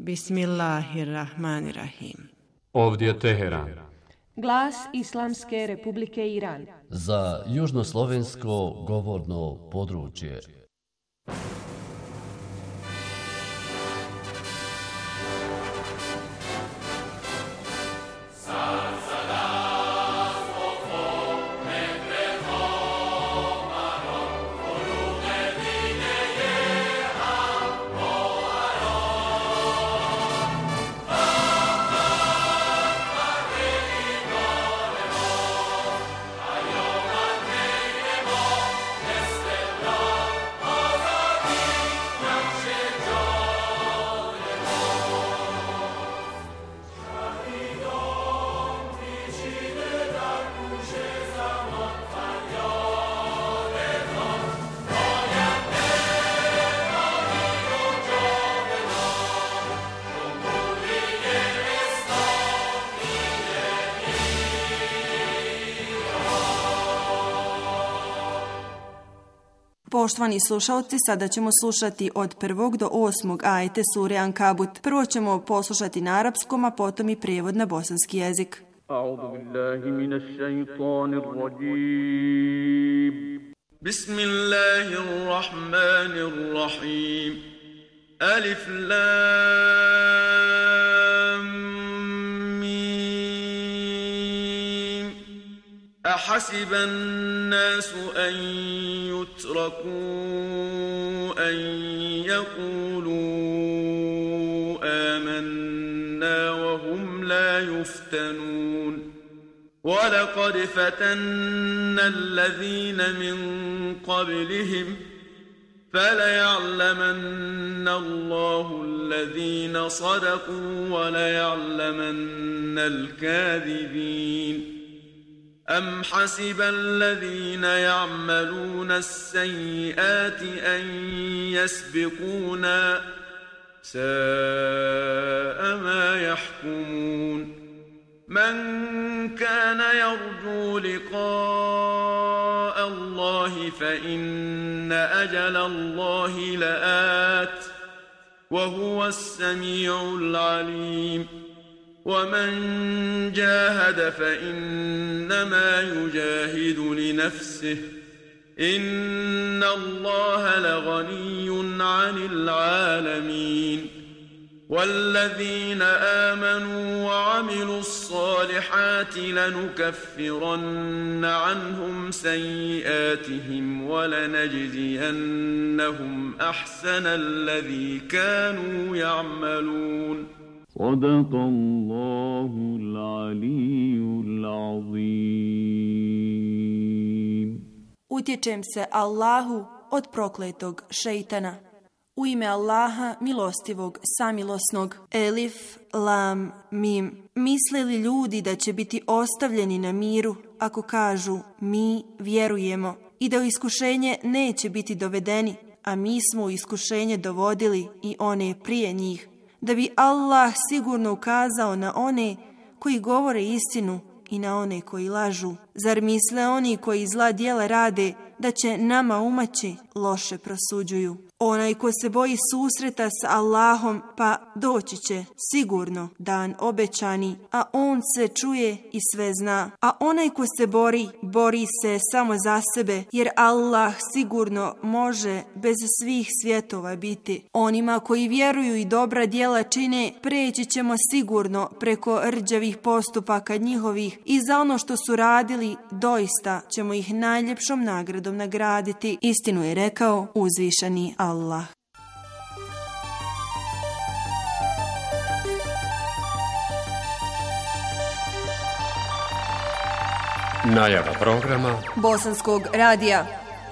Bismillahirrahmanirrahim. Ovdje je Teheran. Glas Islamske Republike Iran. Za južnoslovensko govorno područje. Poštovani slušalci, sada ćemo slušati od 1. do 8. ajete sure Ankabut. Prvo ćemo poslušati na arapskom, a potom i prijevod na bosanski jezik. A'udhu billahi minash shaitanir rajim. Bismillahirrahmanirrahim. Alif lam mim. أحسب الناس أن يتركوا أن يقولوا آمنا وهم لا يفتنون ولقد فتنا الذين من قبلهم فليعلمن الله الذين صدقوا وليعلمن الكاذبين أم حسب الذين يعملون السيئات أن يسبقونا ساء ما يحكمون من كان يرجو لقاء الله فإن أجل الله لآت وهو السميع العليم ومن جاهد فإنما يجاهد لنفسه إن الله لغني عن العالمين والذين آمنوا وعملوا الصالحات لنكفرن عنهم سيئاتهم ولنجزينهم أحسن الذي كانوا يعملون صدق الله العلي العظيم. Utječem se Allahu od prokletog šejtana. U ime Allaha milostivog, samilosnog. Elif, lam, mim. Misle li ljudi da će biti ostavljeni na miru ako kažu mi vjerujemo i da u iskušenje neće biti dovedeni, a mi smo u iskušenje dovodili i one prije njih, da bi Allah sigurno ukazao na one koji govore istinu i na one koji lažu. Zar misle oni koji zla djela rade da će nama umaći loše prosuđuju? Onaj ko se boji susreta s Allahom, pa doći će sigurno dan obećani, a on sve čuje i sve zna. A onaj ko se bori se samo za sebe, jer Allah sigurno može bez svih svjetova biti. Onima koji vjeruju i dobra djela čine, preći ćemo sigurno preko rđavih postupaka njihovih i za ono što su radili, doista ćemo ih najljepšom nagradom nagraditi. Istinu je rekao uzvišeni Allah. Najava programa Bosanskog radija.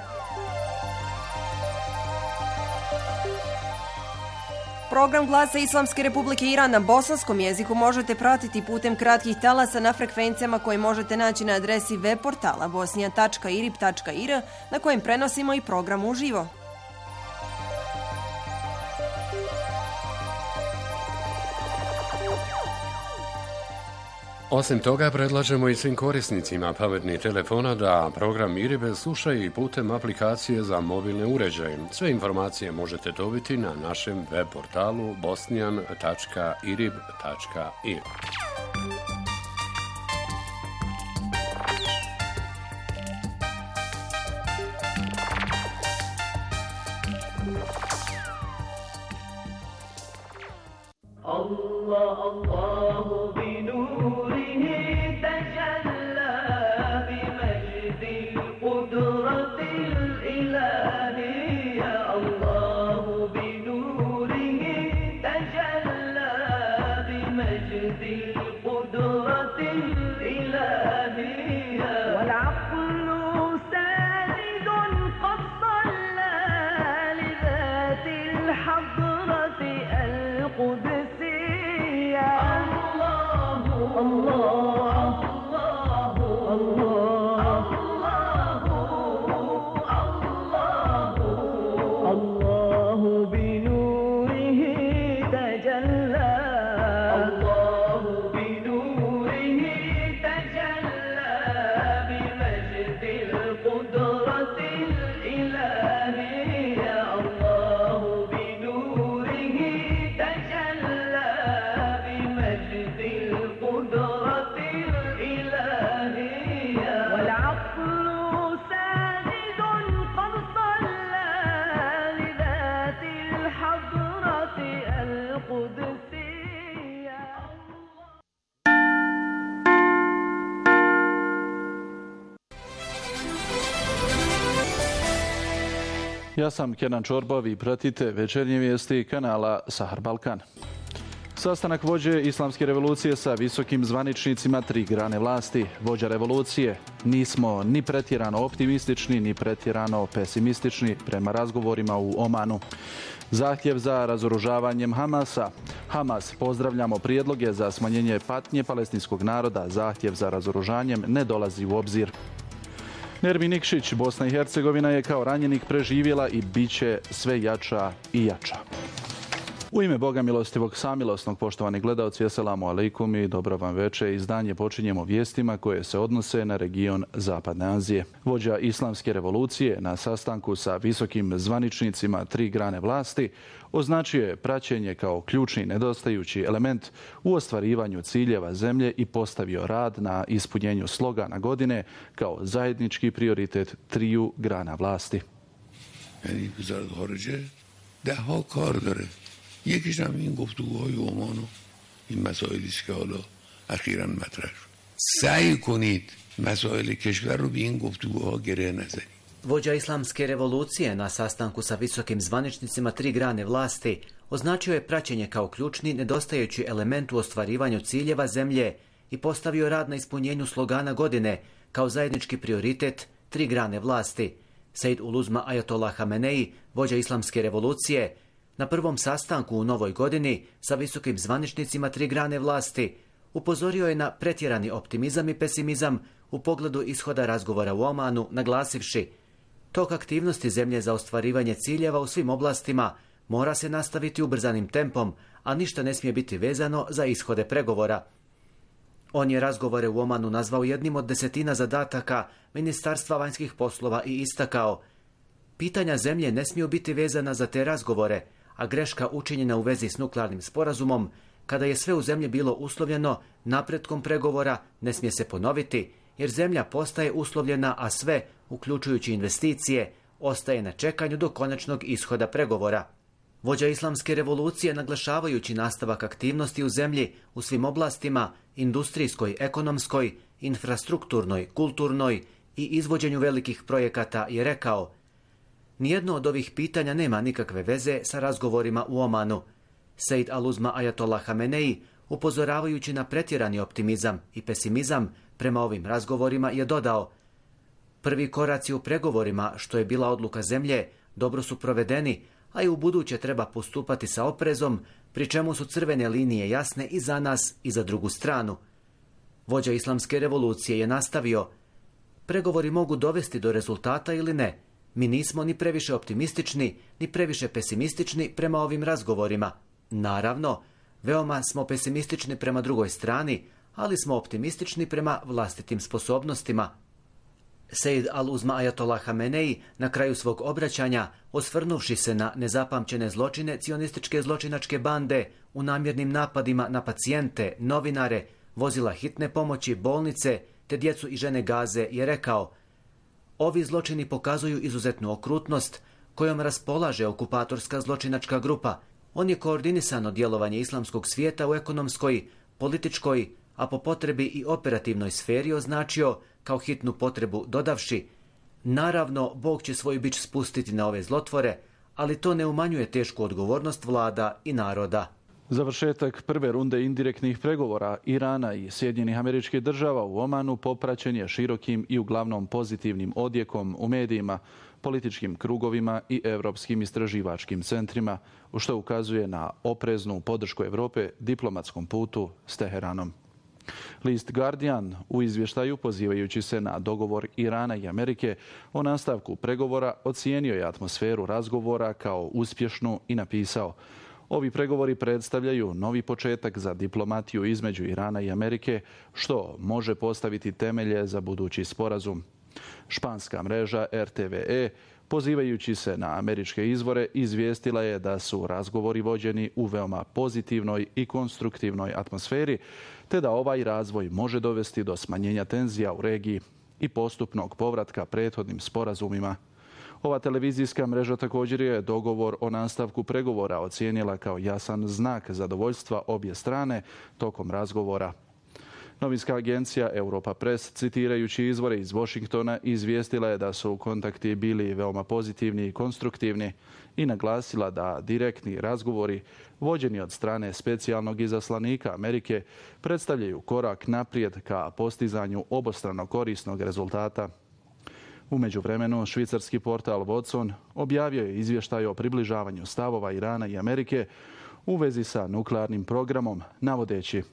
Program Glasa Islamske Republike Iran na bosanskom jeziku možete pratiti putem kratkih talasa na frekvencijama koje možete naći na adresi web portala bosnija.irib.ir na kojem prenosimo i program uživo. Osim toga, predlažemo i svim korisnicima pametnih telefona da program IRIB slušaju i putem aplikacije za mobilne uređaje. Sve informacije možete dobiti na našem web portalu bosnian.irib.ir. Ja sam Kenan Čorbov i pratite večernje vijesti kanala Sahar Balkan. Sastanak vođe Islamske revolucije sa visokim zvaničnicima 3 grane vlasti. Vođa revolucije: nismo ni pretjerano optimistični, ni pretjerano pesimistični prema razgovorima u Omanu. Zahtjev za razoružavanjem Hamasa. Hamas: pozdravljamo prijedloge za smanjenje patnje palestinskog naroda. Zahtjev za razoružanjem ne dolazi u obzir. Nermin Nikšić: Bosna i Hercegovina je kao ranjenik preživjela i bit će sve jača i jača. U ime Boga milostivog samilosnog, poštovani gledalci, assalamu alaikum i dobro vam večer. Izdanje počinjemo vijestima koje se odnose na region Zapadne Azije. Vođa Islamske revolucije na sastanku sa visokim zvaničnicima 3 grane vlasti označio je praćenje kao ključni nedostajući element u ostvarivanju ciljeva zemlje i postavio rad na ispunjenju slogana godine kao zajednički prioritet 3 grana vlasti. یکیش هم این گفتگوهای عمان و این مسائلی است که حالا اخیراً مطرح شد. سعی کنید مسائل کشور رو به این گفتگوها گره نزنید. Vođa Islamske revolucije na sastanku sa visokim zvaničnicima 3 grane vlasti označio je praćenje kao ključni nedostajući element u ostvarivanju ciljeva zemlje i postavio rad na ispunjenju slogana godine kao zajednički prioritet 3 grane vlasti. Sejd Uluzma Ajatollah Hamenei, vođa Islamske revolucije, na prvom sastanku u novoj godini sa visokim zvaničnicima 3 grane vlasti upozorio je na pretjerani optimizam i pesimizam u pogledu ishoda razgovora u Omanu, naglasivši: tok aktivnosti zemlje za ostvarivanje ciljeva u svim oblastima mora se nastaviti ubrzanim tempom, a ništa ne smije biti vezano za ishode pregovora. On je razgovore u Omanu nazvao jednim od 10 zadataka Ministarstva vanjskih poslova i istakao: pitanja zemlje ne smiju biti vezana za te razgovore, a greška učinjena u vezi s nuklearnim sporazumom, kada je sve u zemlji bilo uslovljeno napretkom pregovora, ne smije se ponoviti, jer zemlja postaje uslovljena, a sve, uključujući investicije, ostaje na čekanju do konačnog ishoda pregovora. Vođa Islamske revolucije, naglašavajući nastavak aktivnosti u zemlji u svim oblastima, industrijskoj, ekonomskoj, infrastrukturnoj, kulturnoj i izvođenju velikih projekata, je rekao: nijedno od ovih pitanja nema nikakve veze sa razgovorima u Omanu. Sejd Aluzma Ajatollah Hamenei, upozoravajući na pretjerani optimizam i pesimizam prema ovim razgovorima, je dodao: prvi koraci u pregovorima, što je bila odluka zemlje, dobro su provedeni, a i u buduće treba postupati sa oprezom, pri čemu su crvene linije jasne i za nas i za drugu stranu. Vođa Islamske revolucije je nastavio: pregovori mogu dovesti do rezultata ili ne. Mi nismo ni previše optimistični, ni previše pesimistični prema ovim razgovorima. Naravno, veoma smo pesimistični prema drugoj strani, ali smo optimistični prema vlastitim sposobnostima. Sejd al-Uzma Ajatollah Hamenei na kraju svog obraćanja, osvrnuvši se na nezapamćene zločine cionističke zločinačke bande u namjernim napadima na pacijente, novinare, vozila hitne pomoći, bolnice te djecu i žene Gaze, je rekao: ovi zločini pokazuju izuzetnu okrutnost kojom raspolaže okupatorska zločinačka grupa. On je koordinisano djelovanje islamskog svijeta u ekonomskoj, političkoj, a po potrebi i operativnoj sferi označio kao hitnu potrebu, dodavši: naravno, Bog će svoj bič spustiti na ove zlotvore, ali to ne umanjuje tešku odgovornost vlada i naroda. Završetak prve runde indirektnih pregovora Irana i Sjedinjenih Američkih Država u Omanu popraćen je širokim i uglavnom pozitivnim odjekom u medijima, političkim krugovima i europskim istraživačkim centrima, što ukazuje na opreznu podršku Europe diplomatskom putu s Teheranom. List Guardian u izvještaju, pozivajući se na dogovor Irana i Amerike o nastavku pregovora, ocijenio je atmosferu razgovora kao uspješnu i napisao: ovi pregovori predstavljaju novi početak za diplomatiju između Irana i Amerike, što može postaviti temelje za budući sporazum. Španska mreža RTVE, pozivajući se na američke izvore, izvijestila je da su razgovori vođeni u veoma pozitivnoj i konstruktivnoj atmosferi, te da ovaj razvoj može dovesti do smanjenja tenzija u regiji i postupnog povratka prethodnim sporazumima. Ova televizijska mreža također je dogovor o nastavku pregovora ocijenila kao jasan znak zadovoljstva obje strane tokom razgovora. Novinska agencija Europa Press, citirajući izvore iz Washingtona, izvijestila je da su kontakti bili veoma pozitivni i konstruktivni i naglasila da direktni razgovori vođeni od strane specijalnog izaslanika Amerike predstavljaju korak naprijed ka postizanju obostrano korisnog rezultata. U međuvremenu, švicarski portal Watson objavio je izvještaj o približavanju stavova Irana i Amerike u vezi sa nuklearnim programom, navodeći: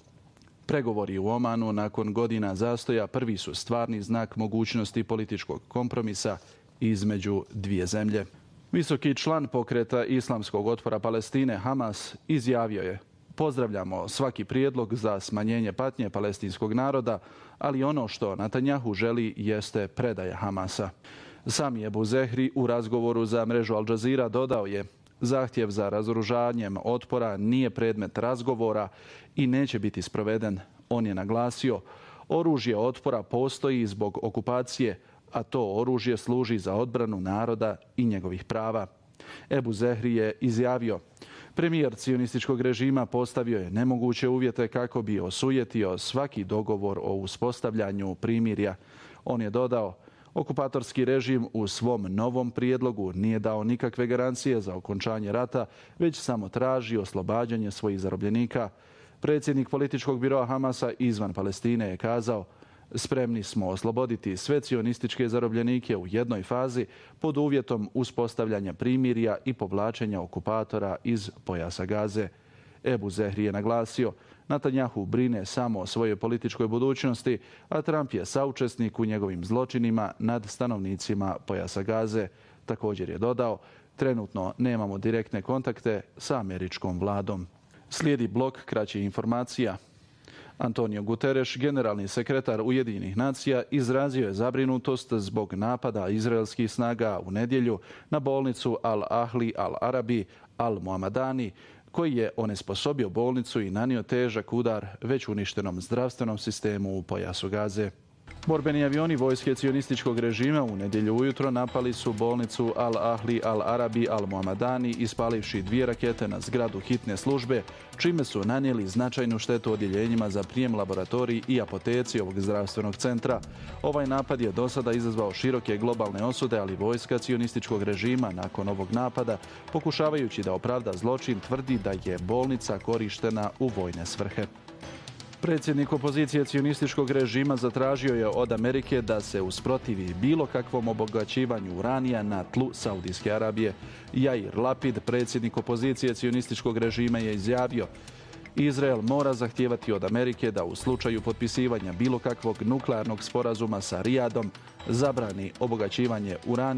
pregovori u Omanu nakon godina zastoja prvi su stvarni znak mogućnosti političkog kompromisa između dvije zemlje. Visoki član pokreta Islamskog otpora Palestine Hamas izjavio je: pozdravljamo svaki prijedlog za smanjenje patnje palestinskog naroda, ali ono što Netanjahu želi jeste predaja Hamasa. Sami Ebu Zehri u razgovoru za mrežu Al Jazeera dodao je: zahtjev za razoružanjem otpora nije predmet razgovora i neće biti sproveden. On je naglasio: oružje otpora postoji zbog okupacije, a to oružje služi za odbranu naroda i njegovih prava. Ebu Zehri je izjavio: premijer cionističkog režima postavio je nemoguće uvjete kako bi osujetio svaki dogovor o uspostavljanju primirja. On je dodao: okupatorski režim u svom novom prijedlogu nije dao nikakve garancije za okončanje rata, već samo traži oslobađanje svojih zarobljenika. Predsjednik političkog biroa Hamasa izvan Palestine je kazao: spremni smo osloboditi sve cionističke zarobljenike u jednoj fazi pod uvjetom uspostavljanja primirja i povlačenja okupatora iz pojasa Gaze. Ebu Zehri je naglasio: Netanjahu brine samo o svojoj političkoj budućnosti, a Trump je saučesnik u njegovim zločinima nad stanovnicima pojasa Gaze. Također je dodao: trenutno nemamo direktne kontakte sa američkom vladom. Slijedi blok kraćih informacija. Antonio Guterres, generalni sekretar Ujedinjenih nacija, izrazio je zabrinutost zbog napada izraelskih snaga u nedjelju na bolnicu Al-Ahli Al-Arabi Al-Muhamadani, koji je onesposobio bolnicu i nanio težak udar već uništenom zdravstvenom sistemu u pojasu Gaze. Borbeni avioni vojske cionističkog režima u nedjelju ujutro napali su bolnicu Al-Ahli Al-Arabi Al-Muhamadani, ispalivši 2 rakete na zgradu hitne službe, čime su nanijeli značajnu štetu odjeljenjima za prijem, laboratorij i apoteci ovog zdravstvenog centra. Ovaj napad je do sada izazvao široke globalne osude, ali vojska cionističkog režima nakon ovog napada, pokušavajući da opravda zločin, tvrdi da je bolnica korištena u vojne svrhe. Predsjednik opozicije cionističkog režima zatražio je od Amerike da se usprotivi bilo kakvom obogaćivanju uranija na tlu Saudijske Arabije. Jair Lapid, predsjednik opozicije cionističkog režima, je izjavio: Izrael mora zahtijevati od Amerike da u slučaju potpisivanja bilo kakvog nuklearnog sporazuma sa Rijadom zabrani obogaćivanje uranija,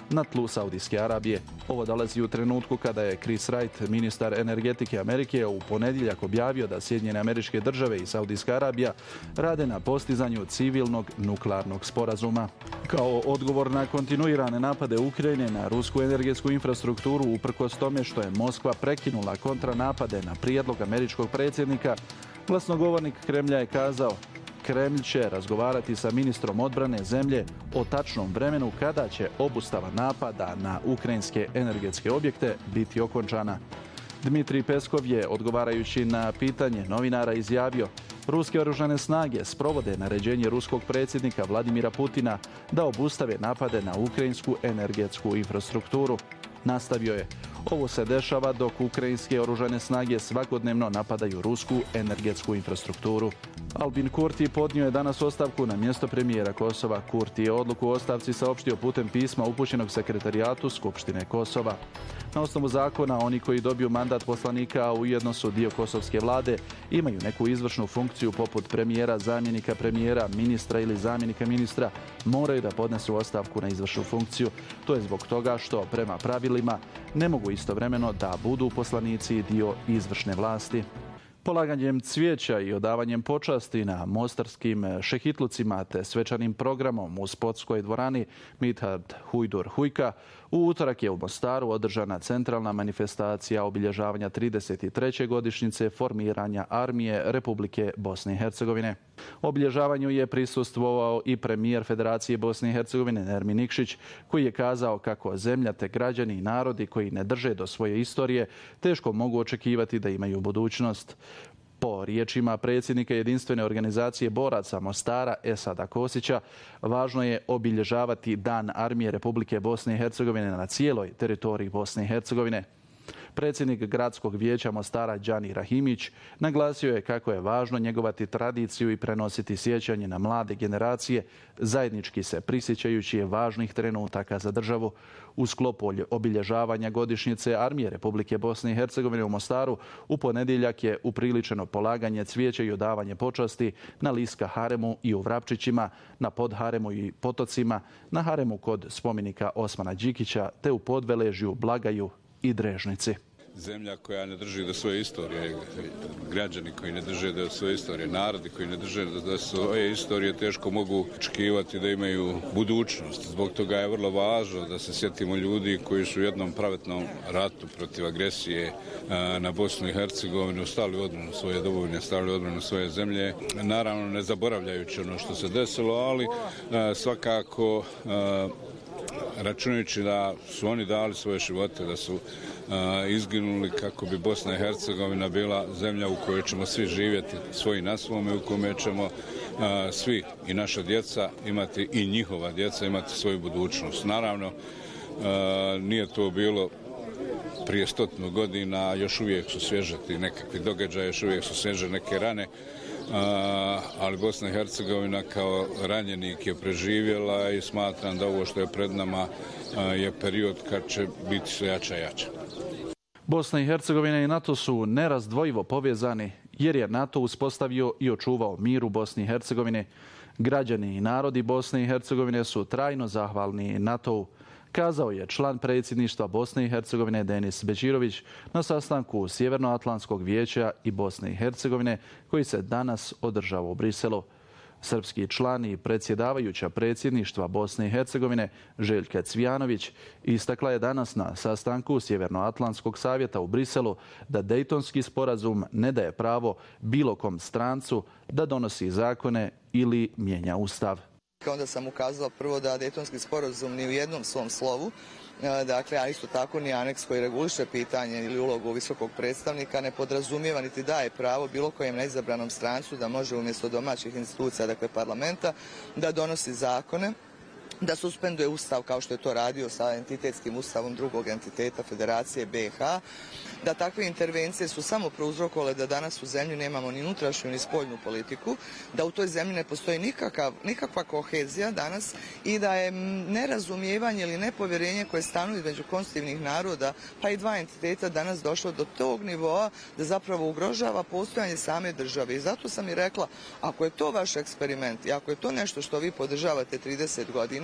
na tlu Saudijske Arabije. Ovo dolazi u trenutku kada je Chris Wright, ministar energetike Amerike, u ponedjeljak objavio da Sjedinjene Američke Države i Saudijska Arabija rade na postizanju civilnog nuklearnog sporazuma. Kao odgovor na kontinuirane napade Ukrajine na rusku energetsku infrastrukturu, uprkos tome što je Moskva prekinula kontranapade na prijedlog američkog predsjednika, glasnogovornik Kremlja je kazao: Kremlj će razgovarati sa ministrom odbrane zemlje o tačnom vremenu kada će obustava napada na ukrajinske energetske objekte biti okončana. Dmitrij Peskov je, odgovarajući na pitanje novinara, izjavio: ruske oružane snage sprovode naređenje ruskog predsjednika Vladimira Putina da obustave napade na ukrajinsku energetsku infrastrukturu. Nastavio je: ovo se dešava dok ukrajinske oružane snage svakodnevno napadaju rusku energetsku infrastrukturu. Albin Kurti podnio je danas ostavku na mjesto premijera Kosova. Kurti je odluku o ostavci saopštio putem pisma upućenog sekretarijatu Skupštine Kosova. Na osnovu zakona, oni koji dobiju mandat poslanika, a ujedno su dio kosovske vlade, imaju neku izvršnu funkciju poput premijera, zamjenika premijera, ministra ili zamjenika ministra, moraju da podnesu ostavku na izvršnu funkciju. To je zbog toga što, prema pravilima, ne mogu istovremeno da budu poslanici dio izvršne vlasti. Polaganjem cvijeća i odavanjem počasti na mostarskim šehitlucima te svečanim programom u sportskoj dvorani Midhat Hujdur Hujka, u utorak je u Mostaru održana centralna manifestacija obilježavanja 33. godišnjice formiranja Armije Republike Bosne i Hercegovine. Obilježavanju je prisustvovao i premijer Federacije Bosne i Hercegovine Nermin Nikšić, koji je kazao kako zemlja te građani i narodi koji ne drže do svoje istorije teško mogu očekivati da imaju budućnost. Po riječima predsjednika Jedinstvene organizacije boraca Mostara Esada Kosića, važno je obilježavati Dan Armije Republike Bosne i Hercegovine na cijeloj teritoriji Bosne i Hercegovine. Predsjednik Gradskog vijeća Mostara Đani Rahimić naglasio je kako je važno njegovati tradiciju i prenositi sjećanje na mlade generacije, zajednički se prisjećajući važnih trenutaka za državu. U sklopu obilježavanja godišnjice Armije Republike Bosne i Hercegovine u Mostaru u ponedjeljak je upriličeno polaganje cvijeća i odavanje počasti na Liska haremu i u Vrapčićima, na Podharemu i Potocima, na haremu kod spomenika Osmana Đikića te u Podveležju, Blagaju i Drežnici. Zemlja koja ne drži do svoje istorije, građani koji ne drže do svoje istorije, narodi koji ne drže do svoje istorije teško mogu očekivati da imaju budućnost. Zbog toga je vrlo važno da se sjetimo ljudi koji su u jednom pravetnom ratu protiv agresije na Bosnu i Hercegovinu stali u odbranu svoje domovine, stali u odbranu svoje zemlje. Naravno ne zaboravljajući ono što se desilo, ali svakako računajući da su oni dali svoje živote, da su izginuli kako bi Bosna i Hercegovina bila zemlja u kojoj ćemo svi živjeti svoji na svome, u kojoj ćemo svi i naša djeca imati i njihova djeca imati svoju budućnost. Naravno, nije to bilo prije 100 godina, još uvijek su svježe ti nekakvi događaji, još uvijek su svježe neke rane, ali Bosna i Hercegovina kao ranjenik je preživjela i smatram da ovo što je pred nama je period kad će biti sve jača i jača. Bosna i Hercegovina i NATO su nerazdvojivo povezani jer je NATO uspostavio i očuvao mir u Bosni i Hercegovini. Građani i narodi Bosne i Hercegovine su trajno zahvalni NATO-u, kazao je član predsjedništva Bosne i Hercegovine Denis Bećirović na sastanku Sjevernoatlantskog vijeća i Bosne i Hercegovine koji se danas održava u Briselu. Srpski član i predsjedavajuća predsjedništva Bosne i Hercegovine Željka Cvijanović istakla je danas na sastanku Sjevernoatlantskog savjeta u Briselu da Dejtonski sporazum ne daje pravo bilo kom strancu da donosi zakone ili mijenja ustav. Onda sam ukazala prvo da Dejtonski sporazum ni u jednom svom slovu, dakle, a isto tako ni aneks koji reguliše pitanje ili ulogu visokog predstavnika ne podrazumijeva niti daje pravo bilo kojem neizabranom strancu da može umjesto domaćih institucija, dakle parlamenta, da donosi zakone, da suspenduje ustav kao što je to radio sa entitetskim ustavom drugog entiteta Federacije BiH, da takve intervencije su samo prouzrokovale da danas u zemlji nemamo ni unutrašnju ni spoljnu politiku, da u toj zemlji ne postoji nikakva kohezija danas i da je nerazumijevanje ili nepovjerenje koje stanuje između konstitutivnih naroda pa i dva entiteta danas došlo do tog nivoa da zapravo ugrožava postojanje same države. I zato sam i rekla, ako je to vaš eksperiment i ako je to nešto što vi podržavate 30 godina,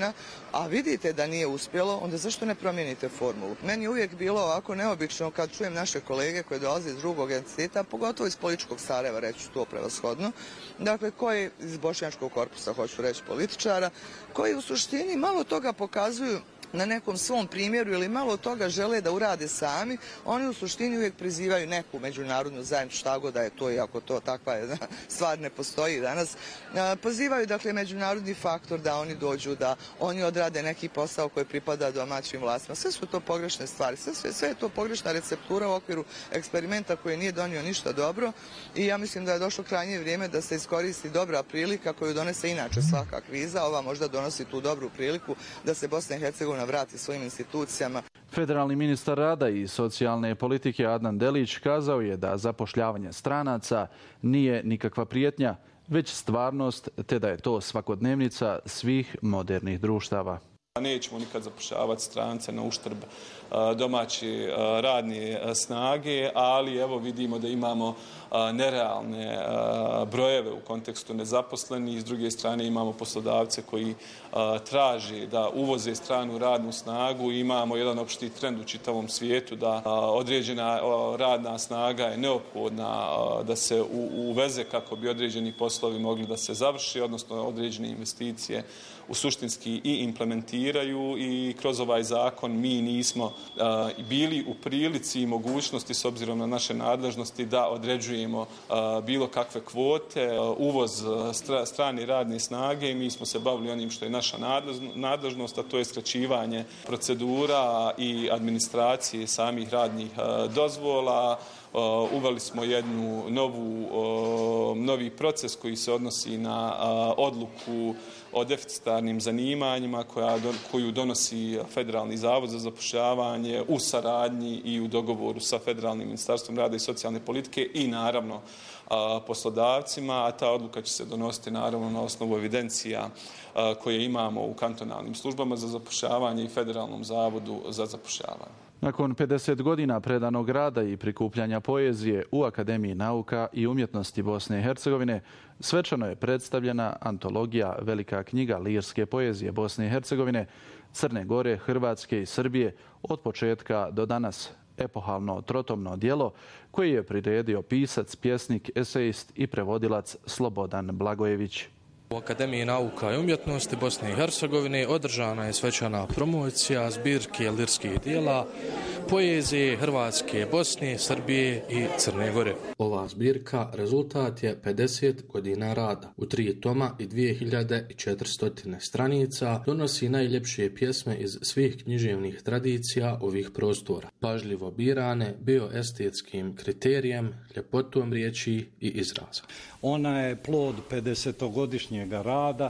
godina, a vidite da nije uspjelo, onda zašto ne promijenite formulu? Meni je uvijek bilo ovako neobično kad čujem naše kolege koje dolaze iz drugog entiteta, pogotovo iz političkog Sarajeva, reći to prevashodno, dakle koji iz bošnjačkog korpusa, hoću reći političara, koji u suštini malo toga pokazuju na nekom svom primjeru ili malo toga žele da urade sami, oni u suštini uvijek prizivaju neku međunarodnu zajednicu, šta god da je to, iako to takva je stvar ne postoji danas, pozivaju dakle međunarodni faktor da oni dođu, da oni odrade neki posao koji pripada domaćim vlastima. Sve su to pogrešne stvari, sve je to pogrešna receptura u okviru eksperimenta koji nije donio ništa dobro i ja mislim da je došlo krajnje vrijeme da se iskoristi dobra prilika koju donese inače svaka kriza, ova možda donosi tu dobru priliku da se Bosna i Hercegovina vrati svojim institucijama. Federalni ministar rada i socijalne politike Adnan Delić kazao je da zapošljavanje stranaca nije nikakva prijetnja, već stvarnost, te da je to svakodnevnica svih modernih društava. Nećemo nikad zapošljavati strance na uštrb domaće radne snage, ali evo vidimo da imamo nerealne brojeve u kontekstu nezaposlenih. S druge strane imamo poslodavce koji traži da uvoze stranu radnu snagu. Imamo jedan opšti trend u čitavom svijetu da određena radna snaga je neophodna da se uveze kako bi određeni poslovi mogli da se završi, odnosno određene investicije u suštinski i implementiraju i kroz ovaj zakon mi nismo bili u prilici i mogućnosti s obzirom na naše nadležnosti da određujemo bilo kakve kvote, uvoz strane radne snage i mi smo se bavili onim što je naša nadležnost, a to je skraćivanje procedura i administracije samih radnih dozvola. Uveli smo jednu novi proces koji se odnosi na odluku o deficitarnim zanimanjima koju donosi Federalni zavod za zapošljavanje u saradnji i u dogovoru sa Federalnim ministarstvom rada i socijalne politike i naravno poslodavcima, a ta odluka će se donositi naravno na osnovu evidencija koje imamo u kantonalnim službama za zapošljavanje i Federalnom zavodu za zapošljavanje. Nakon 50 godina predanog rada i prikupljanja poezije u Akademiji nauka i umjetnosti Bosne i Hercegovine, svečano je predstavljena antologija Velika knjiga lirske poezije Bosne i Hercegovine, Crne Gore, Hrvatske i Srbije od početka do danas. Epohalno trotomno djelo koje je priredio pisac, pjesnik, esejist i prevodilac Slobodan Blagojević. U Akademiji nauka i umjetnosti Bosne i Hercegovine održana je svečana promocija zbirke lirskih dijela poezije Hrvatske, Bosne, Srbije i Crne Gore. Ova zbirka rezultat je 50 godina rada. U 3 toma i 2400 stranica donosi najljepše pjesme iz svih književnih tradicija ovih prostora, pažljivo birane bioestetskim kriterijem, ljepotom riječi i izraza. Ona je plod 50-godišnjeg rada,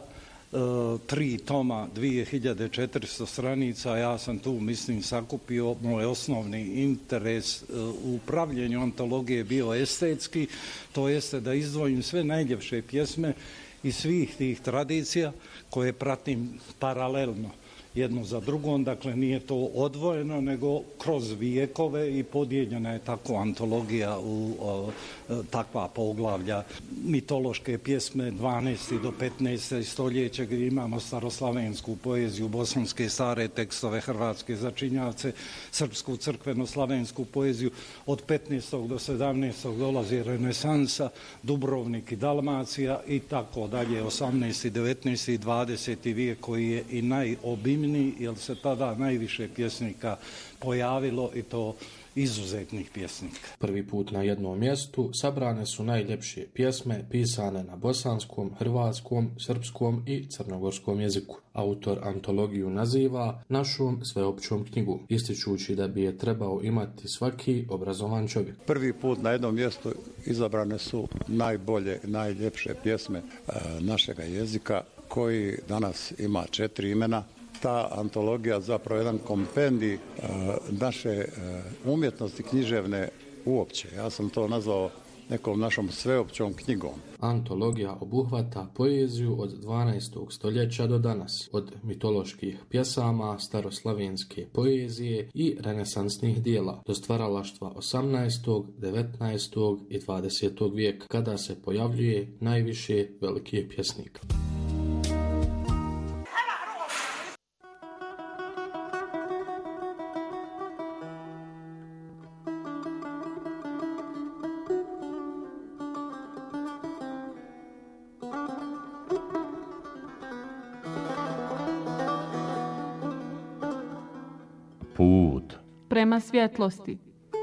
3 toma, 2400 stranica. Ja sam tu, mislim, sakupio moj osnovni interes u pravljenju antologije bio estetski, to jeste da izdvojim sve najljepše pjesme iz svih tih tradicija koje pratim paralelno jedno za drugom, dakle nije to odvojeno, nego kroz vijekove i podijeljena je tako antologija u takva poglavlja. Mitološke pjesme 12. do 15. stoljeća gdje imamo staroslavensku poeziju, bosanske stare tekstove, hrvatske začinjavce, srpsku crkveno-slavensku poeziju. Od 15. do 17. dolazi renesansa, Dubrovnik i Dalmacija i tako dalje. 18. 19. i 20. vijek koji je i najobimniji jer se tada najviše pjesnika pojavilo i to izuzetnih pjesnika. Prvi put na jednom mjestu sabrane su najljepše pjesme pisane na bosanskom, hrvatskom, srpskom i crnogorskom jeziku. Autor antologiju naziva našom sveopćom knjigu, ističući da bi je trebao imati svaki obrazovan čovjek. Prvi put na jednom mjestu izabrane su najbolje, najljepše pjesme našega jezika koji danas ima 4 imena. Ta antologija zapravo jedan kompendij naše umjetnosti književne uopće. Ja sam to nazvao nekom našom sveopćom knjigom. Antologija obuhvata poeziju od 12. stoljeća do danas, od mitoloških pjesama, staroslavenske poezije i renesansnih dijela, do stvaralaštva 18., 19. i 20. vijeka, kada se pojavljuje najviše velikih pjesnika. Put prema svjetlosti.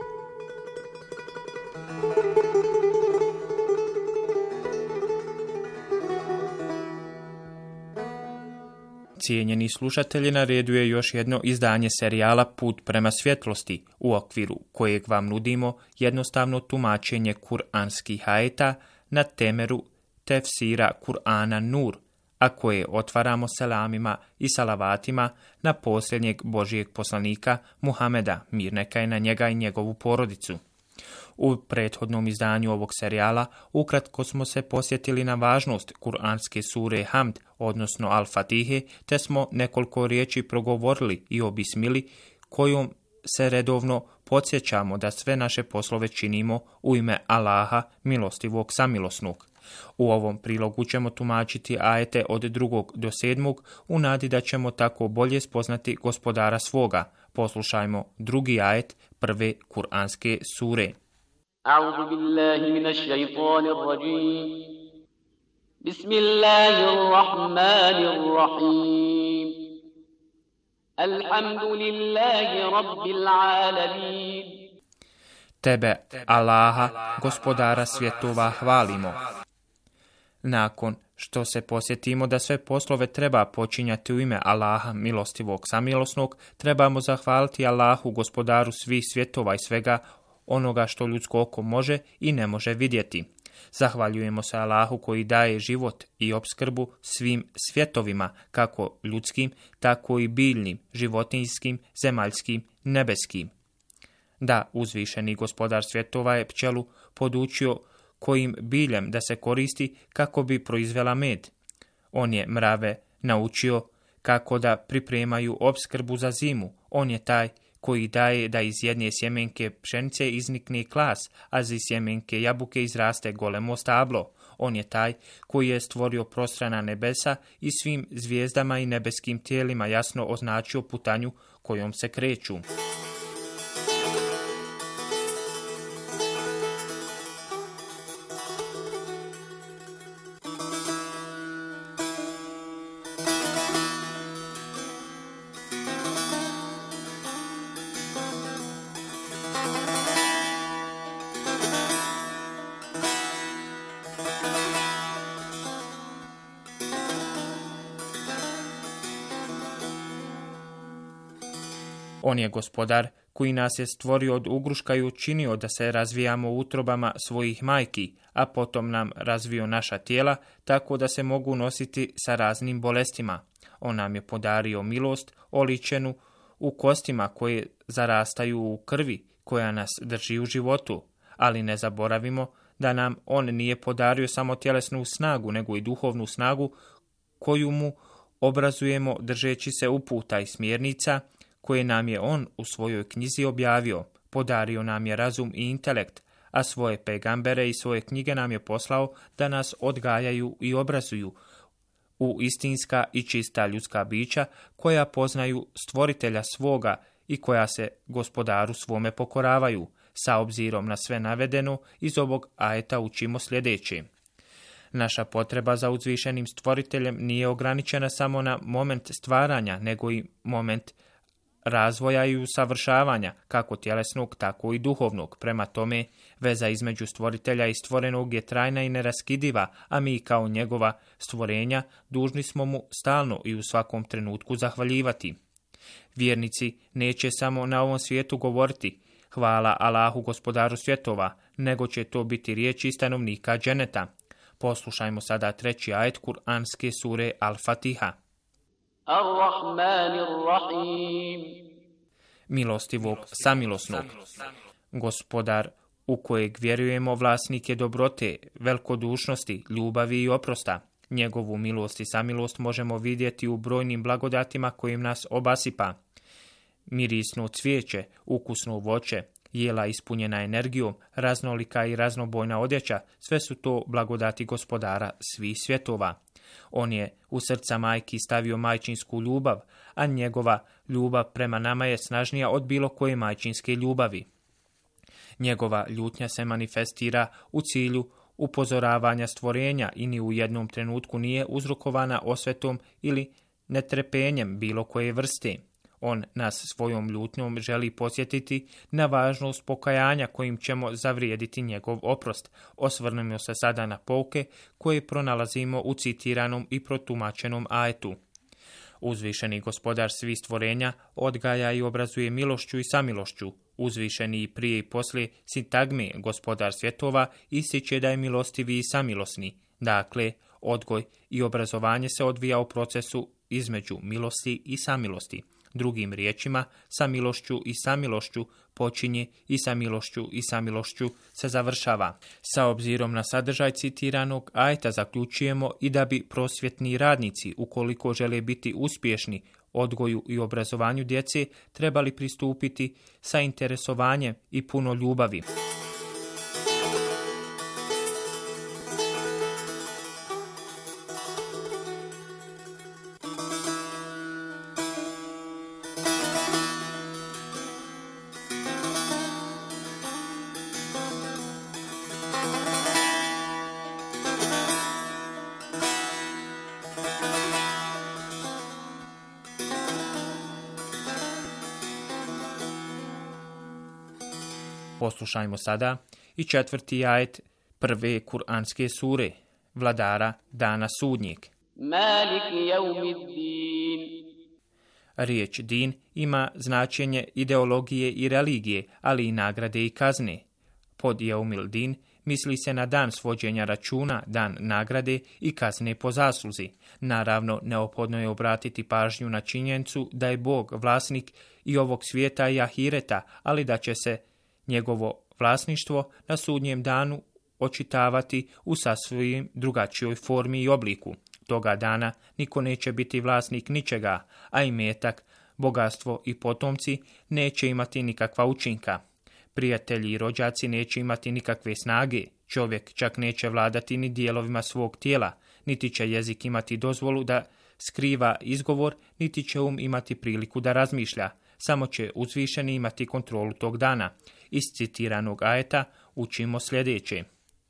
Cijenjeni slušatelji, na redu je još jedno izdanje serijala Put prema svjetlosti, u okviru kojeg vam nudimo jednostavno tumačenje kuranskih ajeta na temelju tefsira Kur'ana Nur, a koje otvaramo selamima i salavatima na posljednjeg Božijeg poslanika Muhameda, mir neka je na njega i njegovu porodicu. U prethodnom izdanju ovog serijala ukratko smo se posjetili na važnost kuranske sure Hamd, odnosno Al-Fatihe, te smo nekoliko riječi progovorili i o bismili, kojom se redovno podsjećamo da sve naše poslove činimo u ime Allaha, milostivog samilosnog. U ovom prilogu ćemo tumačiti ajete od 2. do 7. u nadi da ćemo tako bolje spoznati gospodara svoga. Poslušajmo drugi ajet prve kuranske sure. أعوذ بالله من الشيطان الرجيم بسم الله الرحمن الرحيم الحمد لله رب العالمين. Tebe, Allaha, gospodara svjetova, hvalimo. Nakon što se posjetimo da sve poslove treba počinjati u ime Allaha, milostivog samilosnog, trebamo zahvaliti Allahu, gospodaru svih svjetova i svega onoga što ljudsko oko može i ne može vidjeti. Zahvaljujemo se Allahu koji daje život i opskrbu svim svjetovima, kako ljudskim, tako i biljnim, životinjskim, zemaljskim, nebeskim. Da, uzvišeni gospodar svjetova je pčelu podučio kojim biljem da se koristi kako bi proizvela med. On je mrave naučio kako da pripremaju opskrbu za zimu. On je taj koji daje da iz jedne sjemenke pšenice iznikne klas, a iz sjemenke jabuke izraste golemo stablo. On je taj koji je stvorio prostrana nebesa i svim zvijezdama i nebeskim tijelima jasno označio putanju kojom se kreću. On je gospodar koji nas je stvorio od ugruška i učinio da se razvijamo u utrobama svojih majki, a potom nam razvio naša tijela tako da se mogu nositi sa raznim bolestima. On nam je podario milost oličenu u kostima koje zarastaju u krvi, koja nas drži u životu. Ali ne zaboravimo da nam on nije podario samo tjelesnu snagu, nego i duhovnu snagu koju mu obrazujemo držeći se uputa i smjernica koje nam je on u svojoj knjizi objavio. Podario nam je razum i intelekt, a svoje pegambere i svoje knjige nam je poslao da nas odgajaju i obrazuju u istinska i čista ljudska bića koja poznaju stvoritelja svoga i koja se gospodaru svome pokoravaju. Sa obzirom na sve navedeno, iz ovog ajeta učimo sljedeće. Naša potreba za uzvišenim stvoriteljem nije ograničena samo na moment stvaranja, nego i moment razvoja i usavršavanja, kako tjelesnog, tako i duhovnog. Prema tome, veza između stvoritelja i stvorenog je trajna i neraskidiva, a mi kao njegova stvorenja dužni smo mu stalno i u svakom trenutku zahvaljivati. Vjernici neće samo na ovom svijetu govoriti hvala Allahu, gospodaru svjetova, nego će to biti riječi stanovnika dženeta. Poslušajmo sada treći ajet kuranske sure Al-Fatiha. Ar-Rahman Ar-Rahim. Milostivog samilosnog. Gospodar u kojeg vjerujemo vlasnik je dobrote, velikodušnosti, ljubavi i oprosta. Njegovu milost i samilost možemo vidjeti u brojnim blagodatima kojim nas obasipa. Mirisno cvijeće, ukusno voće, jela ispunjena energijom, raznolika i raznobojna odjeća, sve su to blagodati gospodara svih svjetova. On je u srca majki stavio majčinsku ljubav, a njegova ljubav prema nama je snažnija od bilo koje majčinske ljubavi. Njegova ljutnja se manifestira u cilju upozoravanja stvorenja i ni u jednom trenutku nije uzrokovana osvetom ili netrpenjem bilo koje vrste. On nas svojom ljutnjom želi podsjetiti na važnost pokajanja kojim ćemo zavrijediti njegov oprost. Osvrnemo se sada na pouke koje pronalazimo u citiranom i protumačenom ajetu. Uzvišeni gospodar svih stvorenja odgaja i obrazuje milošću i samilošću. Uzvišeni i prije i poslije sintagme gospodar svjetova ističe da je milostivi i samilosni. Dakle, odgoj i obrazovanje se odvija u procesu između milosti i samilosti. Drugim riječima, sa milošću i samilošću počinje i sa milošću i samilošću se završava. Sa obzirom na sadržaj citiranog ajeta zaključujemo i da bi prosvjetni radnici, ukoliko žele biti uspješni odgoju i obrazovanju djece, trebali pristupiti sa interesovanjem i puno ljubavi. Poslušajmo sada i 4. ajet prve Kur'anske sure, vladara dana sudnjeg. Maliki yawmiddin. Riječ din ima značenje ideologije i religije, ali i nagrade i kazne. Pod Jaumil din misli se na dan svođenja računa, dan nagrade i kazne po zasluzi. Naravno, neophodno je obratiti pažnju na činjenicu da je Bog vlasnik i ovog svijeta i ahireta, ali da će se njegovo vlasništvo na sudnjem danu očitavati u sasvim drugačijoj formi i obliku. Toga dana niko neće biti vlasnik ničega, a imetak, bogatstvo i potomci neće imati nikakva učinka. Prijatelji i rođaci neće imati nikakve snage, čovjek čak neće vladati ni dijelovima svog tijela, niti će jezik imati dozvolu da skriva izgovor, niti će imati priliku da razmišlja. Samo će uzvišeni imati kontrolu tog dana. Iz citiranog ajeta učimo sljedeće.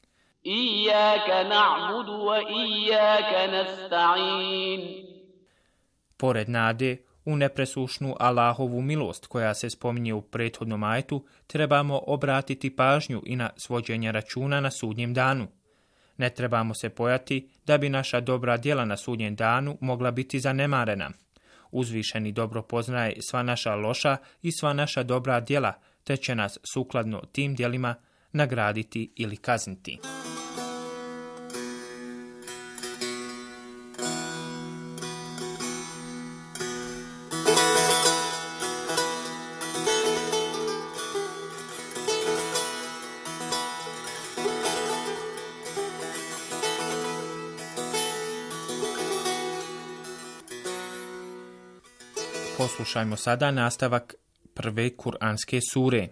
Iyaka na'budu wa iyaka nasta'in. Pored nade u nepresušnu Allahovu milost koja se spominje u prethodnom ajetu, trebamo obratiti pažnju i na svođenje računa na sudnjem danu. Ne trebamo se bojati da bi naša dobra djela na sudnjem danu mogla biti zanemarena. Uzvišeni dobro poznaje sva naša loša i sva naša dobra djela, te će nas sukladno tim djelima nagraditi ili kazniti. Poslušajmo sada nastavak prve Kur'anske sure.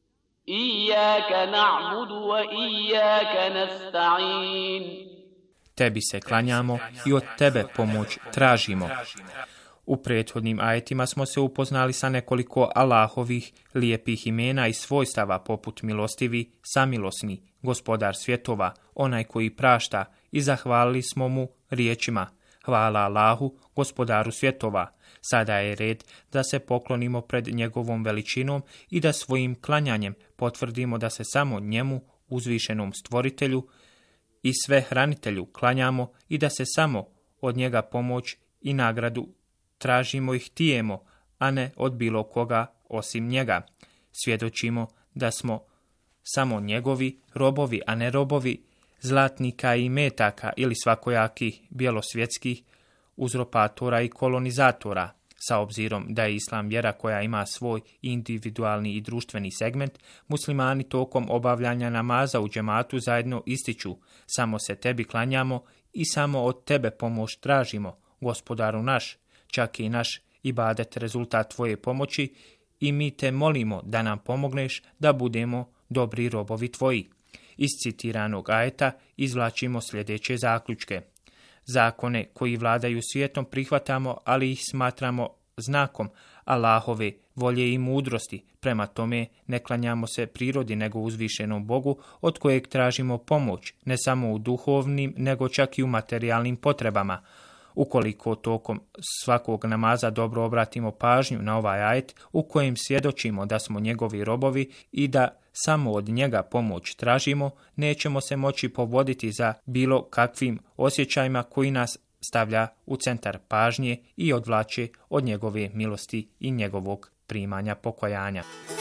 Iyaka na'budu wa iyaka nasta'in. Tebi se klanjamo i od tebe pomoć tražimo. U prethodnim ajetima smo se upoznali sa nekoliko Allahovih lijepih imena i svojstava poput milostivi, samilosni, gospodar svjetova, onaj koji prašta, i zahvalili smo mu riječima: hvala Allahu, gospodaru svjetova. Sada je red da se poklonimo pred njegovom veličinom i da svojim klanjanjem potvrdimo da se samo njemu, uzvišenom stvoritelju i svehranitelju, klanjamo i da se samo od njega pomoć i nagradu tražimo i htijemo, a ne od bilo koga osim njega. Svjedočimo da smo samo njegovi robovi, a ne robovi zlatnika i metaka ili svakojakih bjelosvjetskih uzurpatora i kolonizatora. Sa obzirom da je islam vjera koja ima svoj individualni i društveni segment, muslimani tokom obavljanja namaza u džematu zajedno ističu: samo se tebi klanjamo i samo od tebe pomoć tražimo, gospodaru naš. Čak i naš ibadet rezultat tvoje pomoći i mi te molimo da nam pomogneš da budemo dobri robovi tvoji. Iz citiranog ajeta izvlačimo sljedeće zaključke. Zakone koji vladaju svijetom prihvatamo, ali ih smatramo znakom Allahove volje i mudrosti. Prema tome ne klanjamo se prirodi nego uzvišenom Bogu, od kojeg tražimo pomoć, ne samo u duhovnim, nego čak i u materijalnim potrebama. Ukoliko tokom svakog namaza dobro obratimo pažnju na ovaj ajet u kojem svjedočimo da smo njegovi robovi i da samo od njega pomoć tražimo, nećemo se moći povoditi za bilo kakvim osjećajima koji nas stavlja u centar pažnje i odvlače od njegove milosti i njegovog primanja pokojanja.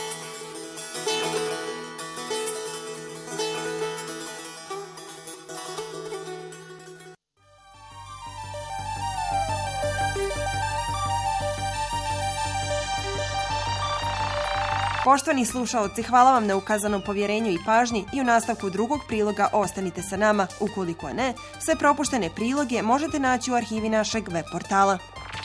Poštovani slušaoci, hvala vam na ukazanom povjerenju i pažnji i u nastavku drugog priloga ostanite sa nama. Ukoliko ne, sve propuštene priloge možete naći u arhivi našeg web portala.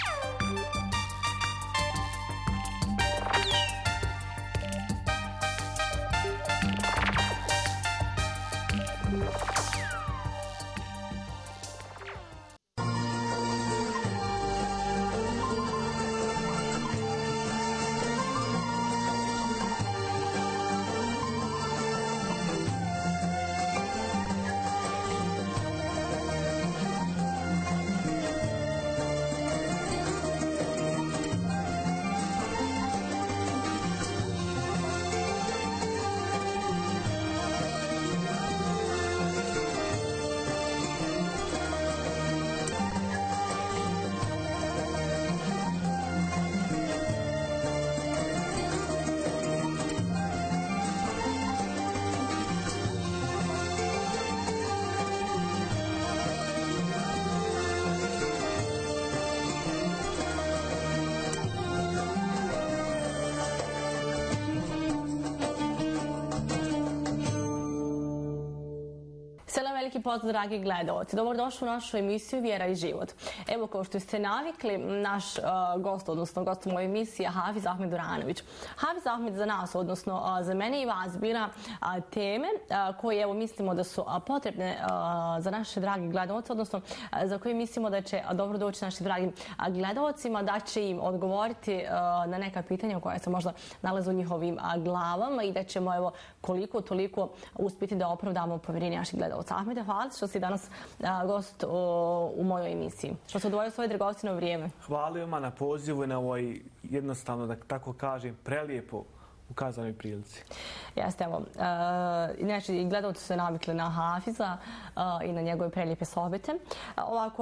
Veliki pozdrav, dragi gledalci. Dobrodošli u našu emisiju Vjera i život. Evo, kao što ste navikli, naš gost, odnosno gost moje emisije je Hafiz Ahmed Duranović. Hafiz Ahmed za nas, odnosno za mene i vas, bira teme koje evo mislimo da su potrebne za naše dragi gledalce, odnosno za koje mislimo da će dobro doći našim dragim gledalcima, da će im odgovoriti na neka pitanja koja se možda nalaze u njihovim glavama i da ćemo evo koliko toliko uspjeti da opravdamo povjerenje naših gledalca. Ahmede, hvala što si danas gost u mojoj emisiji. Što se odvojio svoje dragocjeno vrijeme. Hvala vam na pozivu i na ovoj jednostavno, da tako kažem, prelijepo ukazanoj prilici. Jeste, evo. Inače, i gledalci su se navikli na Hafiza i na njegove prelijepe sohbete. Ovako,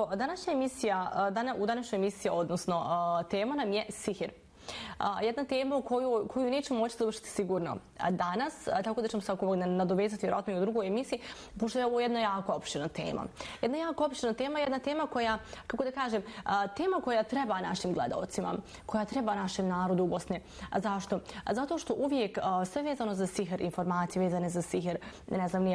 u današnjoj emisiji, odnosno tema nam je sihir. Jedna tema koju nećemo moći završiti sigurno danas, tako da ćemo se nadovezati vjerojatno i u drugoj emisiji, pošto je ovo jedna jako opširna tema. Jedna jako opširna tema, jedna tema koja, kako da kažem, tema koja treba našim gledalcima, koja treba našem narodu u Bosni. Zašto? Zato što uvijek sve vezano za sihir, informacije vezane za sihir, ne znam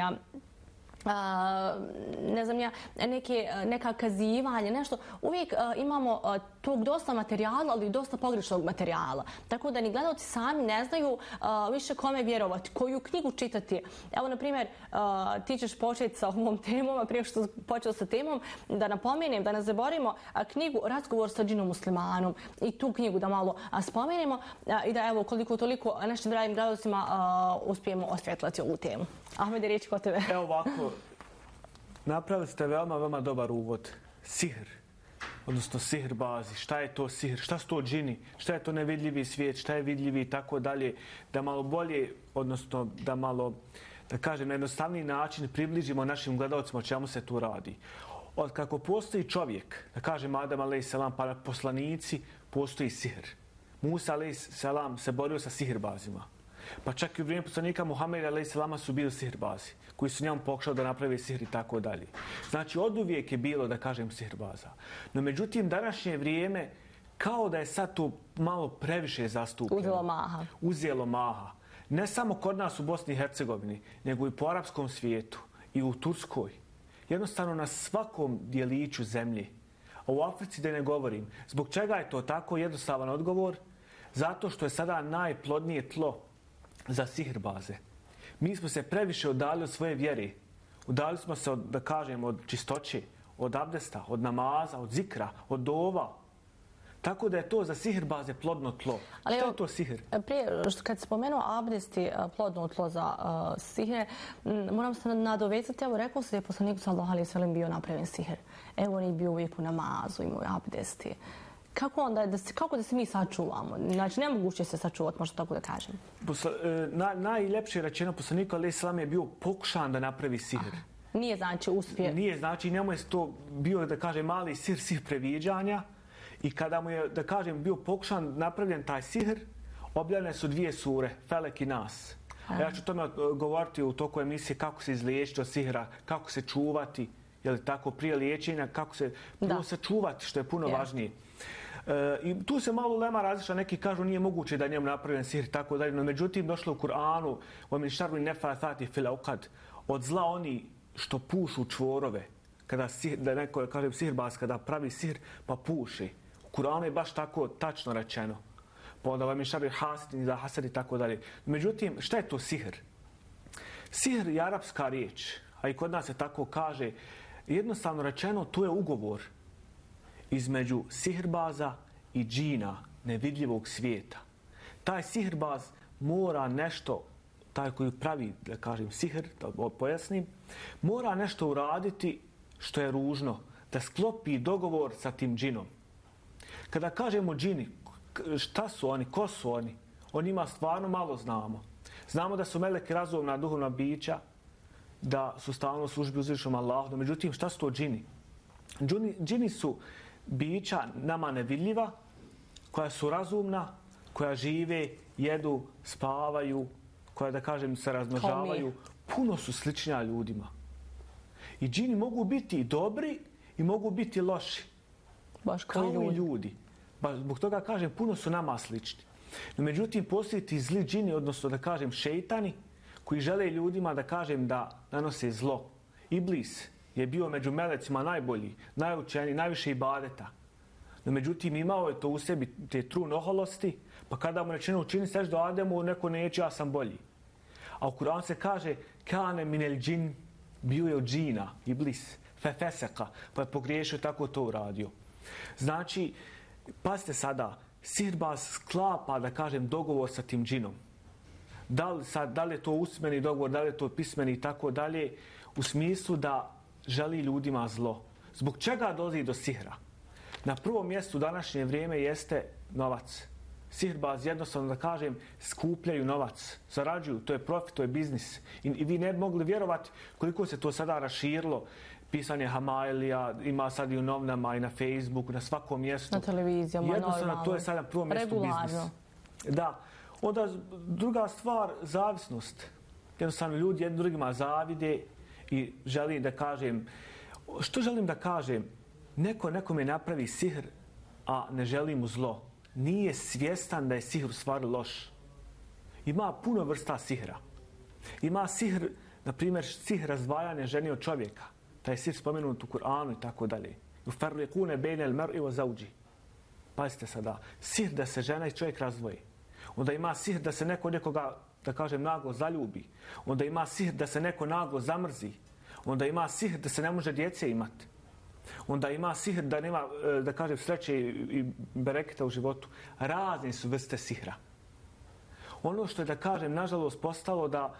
ja, neka kazivanja, nešto. Uvijek imamo tog dosta materijala, ali i dosta pogrešnog materijala. Tako da ni gledalci sami ne znaju više kome vjerovati, koju knjigu čitati. Evo, na primjer, ti ćeš početi sa ovom temom, a prije što počeo sa temom, da napomenem, da ne zaboravimo knjigu Razgovor sa džinom muslimanom i tu knjigu da malo spomenemo i da evo koliko toliko našim dragim gledalcima uspijemo osvjetlati ovu temu. Ahmede, riječ kod tebe. Evo ovako, napravili ste veoma dobar uvod. Sihr, odnosno sihr bazi. Šta je to sihr? Šta su to džini? Šta je to nevidljivi svijet? Šta je vidljivi i tako dalje? Da malo bolje, odnosno da malo, da kažem, na jednostavniji način približimo našim gledalcima o čemu se tu radi. Od kako postoji čovjek, da kažem Adam a.s. pa poslanici, postoji sihr. Musa a.s. se borio sa sihrbazima. Pa čak i u vrijeme poslanika Muhameda a.s. su bili sihirbazi, koji su njemu pokušali da naprave sihr i tako dalje. Znači, oduvijek je bilo, da kažem, sihirbaza. No, međutim, današnje vrijeme, kao da je sad to malo previše zastupljeno. Uzelo maha. Ne samo kod nas u Bosni i Hercegovini, nego i po arapskom svijetu i u Turskoj. Jednostavno na svakom dijeliću zemlje. A u Africi da ne govorim. Zbog čega je to tako? Jednostavan odgovor. Zato što je sada najplodnije tlo za sihirbaze. Mi smo se previše udalili od svoje vjere. Udalili smo se, da kažem, od čistoće, od abdesta, od namaza, od zikra, od dova. Tako da je to za sihirbaze plodno tlo. Ali što je to sihr? Prije, kad si spomenuo abdesti plodno tlo za sihr, moram se nadovezati, evo rekao se da je poslanik sallallahu alejhi ve sellem bio napravljen sihr. Evo on je bio uvijek u namazu, imao abdesti. Kako da se mi sačuvamo? Znači, nemoguće se sačuvati, možda tako da kažem. Najljepše rečeno poslanika alejhi selam je bio pokušan da napravi sihr. Nije znači uspije. Nije znači, njemu je to bio, da kažem, mali sihr previđanja i kada mu je, da kažem, bio pokušan napravljen taj sihr, objavljene su 2 sure, Felek i Nas. Ja ću o tome govoriti u toku emisije kako se izliječiti od sihra, kako se čuvati, je li tako, prije liječenja, kako se prvo sačuvati, što je puno važnije. I tu se malo lema različita, neki kažu nije moguće da njemu napravljen sihr, tako dalje, no međutim došlo u Kur'anu وَمِنْ شَرِّ النَّفَّاثَاتِ فِي الْعُقَدِ, od zla oni što pušu čvorove, kada da neko kaže sihirbaz kada pravi sihr pa puši. U Kur'anu je baš tako tačno rečeno. Pa onda وَمِنْ شَرِّ حَاسِدٍ إِذَا حَسَدَ i tako dalje. Međutim, šta je to sihr? Sihr je arapska riječ, a i kod nas se tako kaže. Jednostavno rečeno, to je ugovor između sihirbaza i džina, nevidljivog svijeta. Taj sihirbaz mora nešto, taj koji pravi, da kažem, sihr, da pojasnim, mora nešto uraditi što je ružno, da sklopi dogovor sa tim džinom. Kada kažemo džini, šta su oni, ko su oni? O njima stvarno malo znamo. Znamo da su meleki razumna duhovna bića, da su stalno u službi uzvišenom Allahu. Međutim, šta su to džini? Džini su bića nama nevidljiva, koja su razumna, koja žive, jedu, spavaju, koja, da kažem, se razmnožavaju. Puno su sličnija ljudima. I džini mogu biti i dobri i mogu biti loši. Baš kao i ljudi. Zbog toga kažem, puno su nama slični. No, međutim, postoje ti zli džini, odnosno da kažem šejtani, koji žele ljudima, da kažem, da nanose zlo. Iblis je bio među melecima najbolji, najučeniji, najviše ibadeta. No, međutim, imao je to u sebi, te trun oholosti, pa kada mu rečeno učini seždu Ademu, neko neće, ja sam bolji. A u Kur'anu se kaže, kane minel džin, bio je od džina, Iblis, fefeseka, pa je pogriješio, tako to uradio. Znači, pazite sada, sihirbaz sklapa, da kažem, dogovor sa tim džinom. Da li je to usmeni dogovor, da li je to pismeni i tako dalje, u smislu da želi ljudima zlo. Zbog čega dolazi do sihra? Na prvom mjestu današnje vrijeme jeste novac. Sihirbaz, jednostavno da kažem, skupljaju novac, zarađuju, to je profit, to je biznis. I vi ne bi mogli vjerovati koliko se to sada raširilo. Pisanje Hamailija, ima sad i u novinama i na Facebooku, na svakom mjestu. Na televizijama, jednostavno, to je sada na prvom mjestu biznis. Da. Onda druga stvar, zavisnost. Jednostavno ljudi jednim drugima zavide i želim da kažem, što želim da kažem? Nekome napravi sihr, a ne želi mu zlo. Nije svjestan da je sihr u stvari loš. Ima puno vrsta sihra. Ima sihr, na primjer, sihr razdvajanja žene od čovjeka. Taj sihr spomenut u Kur'anu i tako dalje. Yufarriqune bejne al-mar'i wa zawji. Pazite sada, sihr da se žena i čovjek razdvoji. Onda ima sihr da se neko nekoga, da kažem, naglo zaljubi. Onda ima sihr da se neko naglo zamrzi. Onda ima sihr da se ne može djece imati. Onda ima sihr da nema, da kažem, sreće i bereketa u životu. Razne su vrste sihra. Ono što je, da kažem, nažalost postalo da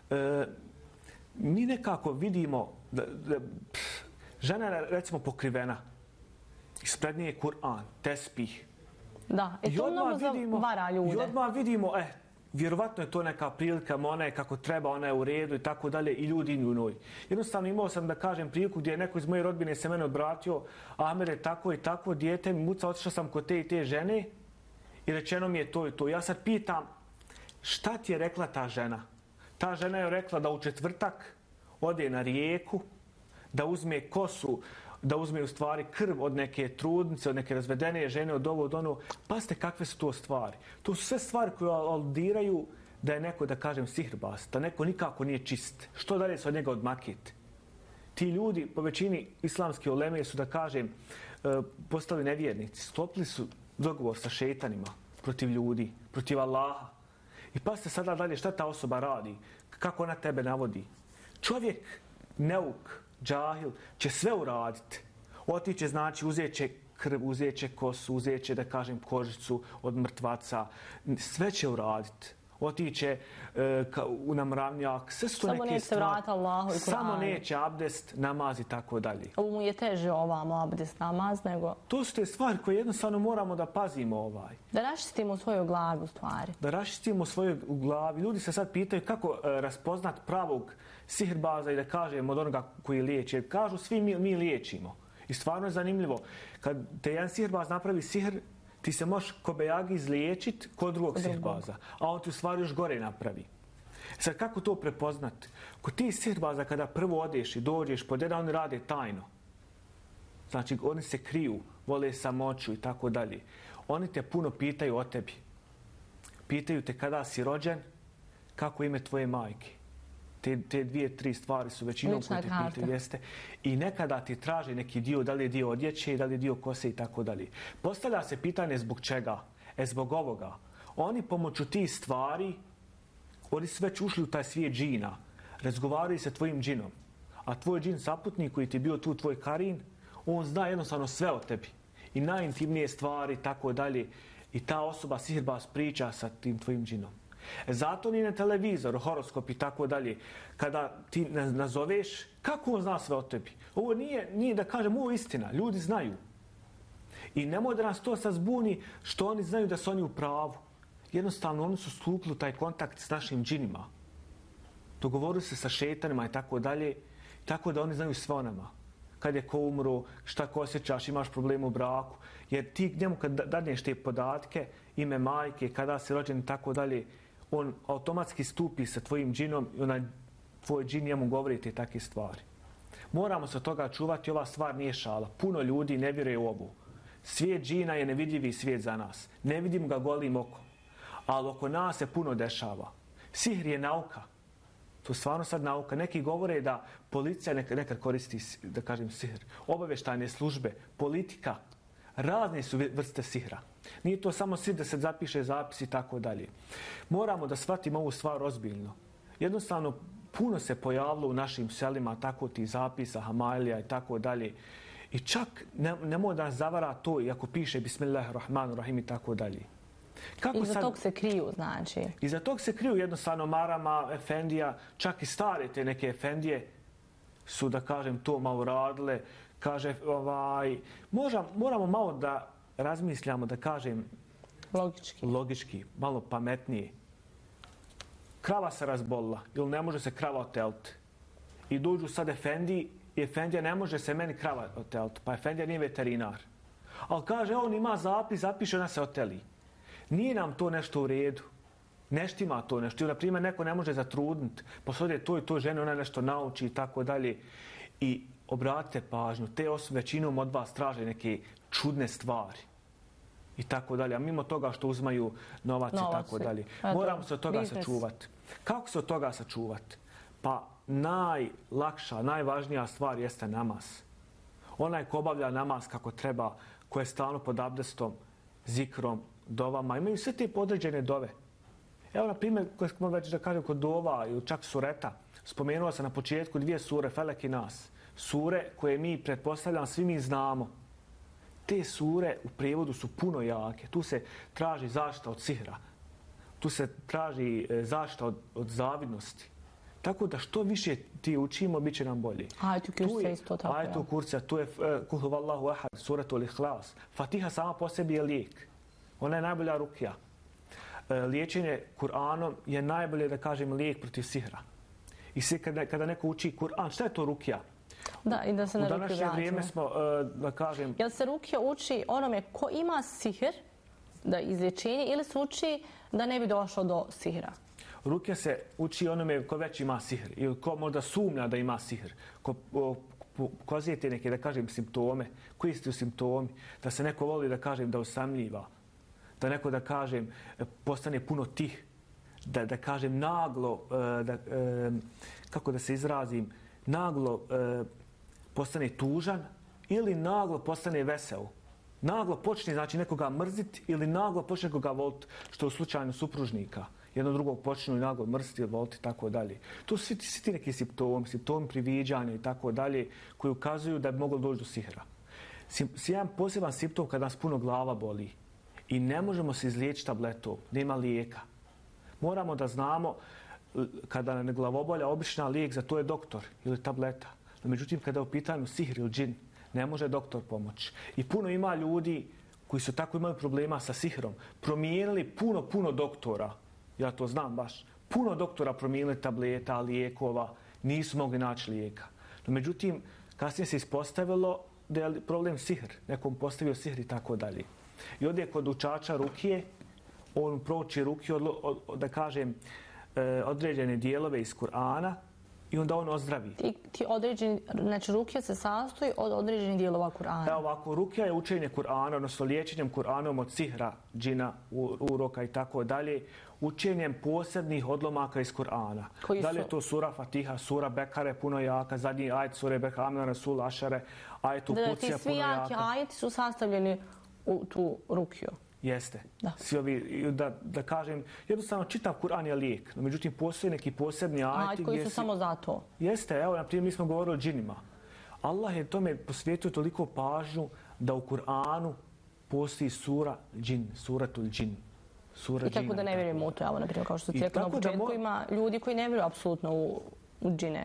mi nekako vidimo da žena je, recimo, pokrivena. Ispred nje je Kur'an, tespih. Da, i to mnogo vara ljude. I odmah vidimo, vjerovatno je to neka prilika, ona je kako treba, ona je u redu i tako dalje, i ljudi u njoj. Jednostavno imao sam, da kažem, priliku gdje je neko iz moje rodbine se mene obratio, Amer je tako i tako, dijete mi muca, otišao sam kod te i te žene i rečeno mi je to i to. Ja sad pitam, šta ti je rekla ta žena? Ta žena je rekla da u četvrtak ode na rijeku, da uzme kosu, da uzme u stvari krv od neke trudnice, od neke razvedene žene, od ovo, od ono. Pazite kakve su to stvari. To su sve stvari koje aludiraju da je neko, da kažem, sihirbaz, da neko nikako nije čist. Što dalje se od njega odmakiti? Ti ljudi, po većini islamske uleme, su, da kažem, postali nevjernici. Sklopili su dogovor sa šejtanima protiv ljudi, protiv Allaha. I pazite sada dalje šta ta osoba radi, kako ona tebe navodi. Čovjek, neuk, džahil, će sve uraditi. Otiće, znači, uzet će krv, uzet će kosu, uzet će, da kažem, kožicu od mrtvaca. Sve će uraditi. Otiće u namravnjak, sve su to neke stvari. Samo neće abdest, namaz i tako dalje. Ovo mu je teže ovamo abdest, namaz, nego... To su te stvari koje jednostavno moramo da pazimo Da raščistimo svoju glavu stvari. Da raščistimo svoju glavi. Ljudi se sad pitaju kako raspoznat pravog sihirbaza i da kažem od onoga koji liječi. Jer kažu svi mi liječimo. I stvarno je zanimljivo. Kad te jedan sihirbaz napravi sihr, ti se možeš ko bejagi izliječiti kod drugog sihirbaza, a on ti u stvari još gore napravi. Sad kako to prepoznati? Kod ti sihirbaza kada prvo odeš i dođeš pod jedan, oni rade tajno. Znači oni se kriju, vole samoću i tako dalje. Oni te puno pitaju o tebi. Pitaju te kada si rođen, kako ime tvoje majke. Te 2-3 stvari su većinom koje te pitaju, jeste. I nekada ti traže neki dio, da li je dio odjeće, da li je dio kose i tako dalje. Postavlja se pitanje zbog čega? Zbog ovoga. Oni pomoću tih stvari, oni su već ušli u taj svijet džina. Razgovaraju sa tvojim džinom. A tvoj džin saputnik koji ti je bio tu, tvoj karin, on zna jednostavno sve o tebi. I najintimnije stvari, tako dalje. I ta osoba sihirbaz priča sa tim tvojim džinom. Zato ni na televizoru, horoskop i tako dalje, kada ti nazoveš, kako on zna sve o tebi? Ovo nije da kažem, ovo je istina, ljudi znaju. I nemoj da nas to sad zbuni što oni znaju da su oni u pravu. Jednostavno, oni su stupili u taj kontakt s našim džinima. Dogovorili se sa šetanima i tako dalje, tako da oni znaju sve o nama. Kad je ko umro, šta ko osjećaš, imaš problem u braku. Jer ti njemu kad dadneš te podatke, ime majke, kada si rođen i tako dalje, on automatski stupi sa tvojim džinom i onaj tvoj džin njemu govori te takve stvari. Moramo se od toga čuvati, ova stvar nije šala. Puno ljudi ne vjeruje u ovu. Svijet džina je nevidljivi svijet za nas. Ne vidim ga golim okom. Ali oko nas se puno dešava. Sihr je nauka. To je stvarno sad nauka. Neki govore da policija nekad koristi, da kažem, sihr. Obavještajne službe, politika, razne su vrste sihra. Nije to samo sihr da se zapiše zapis i tako dalje. Moramo da shvatimo ovu stvar ozbiljno. Jednostavno, puno se pojavilo u našim selima tako ti zapisa, hamailija i tako dalje. I čak nemoj da nas zavara to, iako piše Bismillahirrahmanirrahim i tako dalje. Iza tog se kriju, znači? Iza tog se kriju jednostavno marama, efendija, čak i stare te neke efendije su, da kažem, to malo radile. Kaže, moramo malo da razmišljamo, da kažem, logički, malo pametnije. Krava se razbolila, ili ne može se krava oteliti. I dođu sad efendiji, i efendija ne može se meni krava oteliti, pa efendija nije veterinar. Ali kaže, on ima zapis, zapiše, ona se oteli. Nije nam to nešto u redu. Nešto ima to nešto. Ili, na primjer, neko ne može zatrudniti. Posode toj ženi, ona nešto nauči i tako dalje. I obratite pažnju, te osobe većinom od vas traže neke čudne stvari. I tako dalje. A mimo toga što uzmaju novac i tako dalje. Moramo se od toga sačuvati. Kako se od toga sačuvati? Pa najlakša, najvažnija stvar jeste namaz. Onaj ko obavlja namaz kako treba, ko je stalno pod abdestom, zikrom, dovama, imaju sve te podređene dove. Evo, na primjer, koje smo već da kažem kod dova ili čak sureta, spomenuo sam na početku 2 sure, Felek i Nas. Sure koje mi, pretpostavljam, svi mi znamo. Te sure u prijevodu su puno jake. Tu se traži zaštita od sihra. Tu se traži zaštita od zavidnosti. Tako da što više ti učimo, bit će nam bolje. Ajetu kursa isto tako. Ajetu kursa, tu je Kul huvallahu ahad, suratul ihlas. Fatiha sama po sebi je lijek. Ona je najbolja rukija. Liječenje Kur'anom je najbolje, da kažem, lijek protiv sihra. I svi kada neko uči Kur'an, šta je to rukija? Da, i da se na rukiju vratimo. U današnje vrijeme smo, da kažem... Jel se rukija uči onome ko ima sihr, da izlječenje, ili se uči da ne bi došlo do sihra? Rukija se uči onome ko već ima sihr ili ko možda sumnja da ima sihr. Ko pokazuje te neke, da kažem, simptome. Koji su simptomi? Da se neko voli, da kažem, da osamljiva. Da neko, da kažem, postane puno tih. Da kažem, naglo, kako da se izrazim, naglo postane tužan ili naglo postane vesel. Naglo počne, znači, nekoga mrziti ili naglo počne nekoga voliti, što je u slučaju supružnika. Jedno drugog počnu i naglo mrziti ili voliti, tako dalje. To su svi ti neki simptomi priviđanja i tako dalje, koji ukazuju da bi moglo doći do sihra. Jedan poseban simptom kada nas puno glava boli i ne možemo se izliječiti tabletom, nema lijeka. Moramo da znamo kada nam je glavobolja, obična lijek za to je doktor ili tableta. No, međutim, kada je u pitanju sihr ili džin, ne može doktor pomoći. I puno ima ljudi koji su tako imali problema sa sihrom, promijenili puno doktora, ja to znam baš, puno doktora promijenili tableta, lijekova, nisu mogli naći lijeka. No, međutim, kasnije se ispostavilo da je problem sihr, nekom postavio sihr i tako dalje. I ovdje kod učača rukije, on prouči rukiju, da kažem, određene dijelove iz Kur'ana i onda on ozdravi. Ti određeni, znači rukija se sastoji od određenih dijelova Kur'ana. Evo ovako, rukija je učenje Kur'ana, odnosno liječenjem Kur'anom od sihra, džina, uroka i tako dalje, učenjem posebnih odlomaka iz Kur'ana. Da li je to sura Fatiha, sura Bekare puno jaka, zadnji ajet sure Bekare, Amna Rasul Ašare, ajet u Kucija puno jaka. Ti svi jaki ajeti su sastavljeni u tu rukiju. Jeste. Svi ovi, da kažem, jednostavno čitav Kur'an je lijek. No, međutim, postoje neki posebni ajeti koji su samo za to. Jeste, evo, na primjer, mi smo govorili o džinima. Allah je tome posvetio toliko pažnju da u Kur'anu postoji sura džin, suratul džin. I tako da ne vjerujemo u to, evo, na primjer, kao što ti rekao na početku, ima ljudi koji ne vjeruju apsolutno u džine,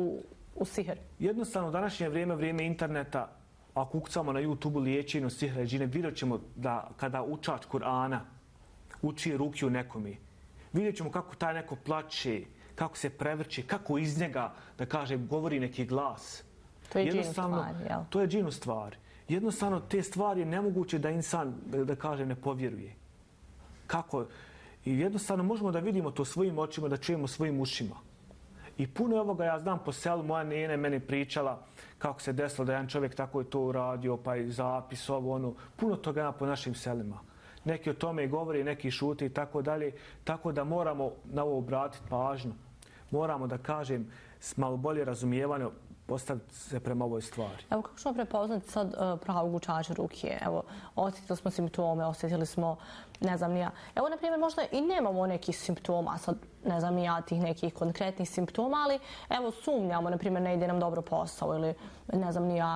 u sihr. Jednostavno, u današnje vrijeme interneta, ako ukucamo na YouTube-u liječenje od sihra i džine, vidjet ćemo da kada učač Kur'ana uči rukiju nekome, vidjet ćemo kako taj neko plače, kako se prevrće, kako iz njega, da kažem, govori neki glas. To je džinu stvar, jel? To je džinu stvar. Jednostavno, te stvari je nemoguće da insan, da kažem, ne povjeruje. Kako? I jednostavno možemo da vidimo to svojim očima, da čujemo svojim ušima. I puno ovoga ja znam po selu, moja nena je meni pričala kako se desilo da jedan čovjek tako je to uradio, pa i zapis ovo, ono, puno toga ima po našim selima. Neki o tome govori, neki šute i tako dalje, tako da moramo na ovo obratiti pažnju. Moramo, da kažem, s malo bolje razumijevanje postaviti se prema ovoj stvari. Evo, kako ćemo prepoznati sad pravog učača rukije? Evo, osjetili smo simptome, osjetili smo, ne znam ni ja. Evo, na primjer, možda i nemamo nekih simptoma, sad ne znam ni ja tih nekih konkretnih simptoma, ali evo, sumnjamo, na primjer, ne ide nam dobro posao ili ne znam ni ja.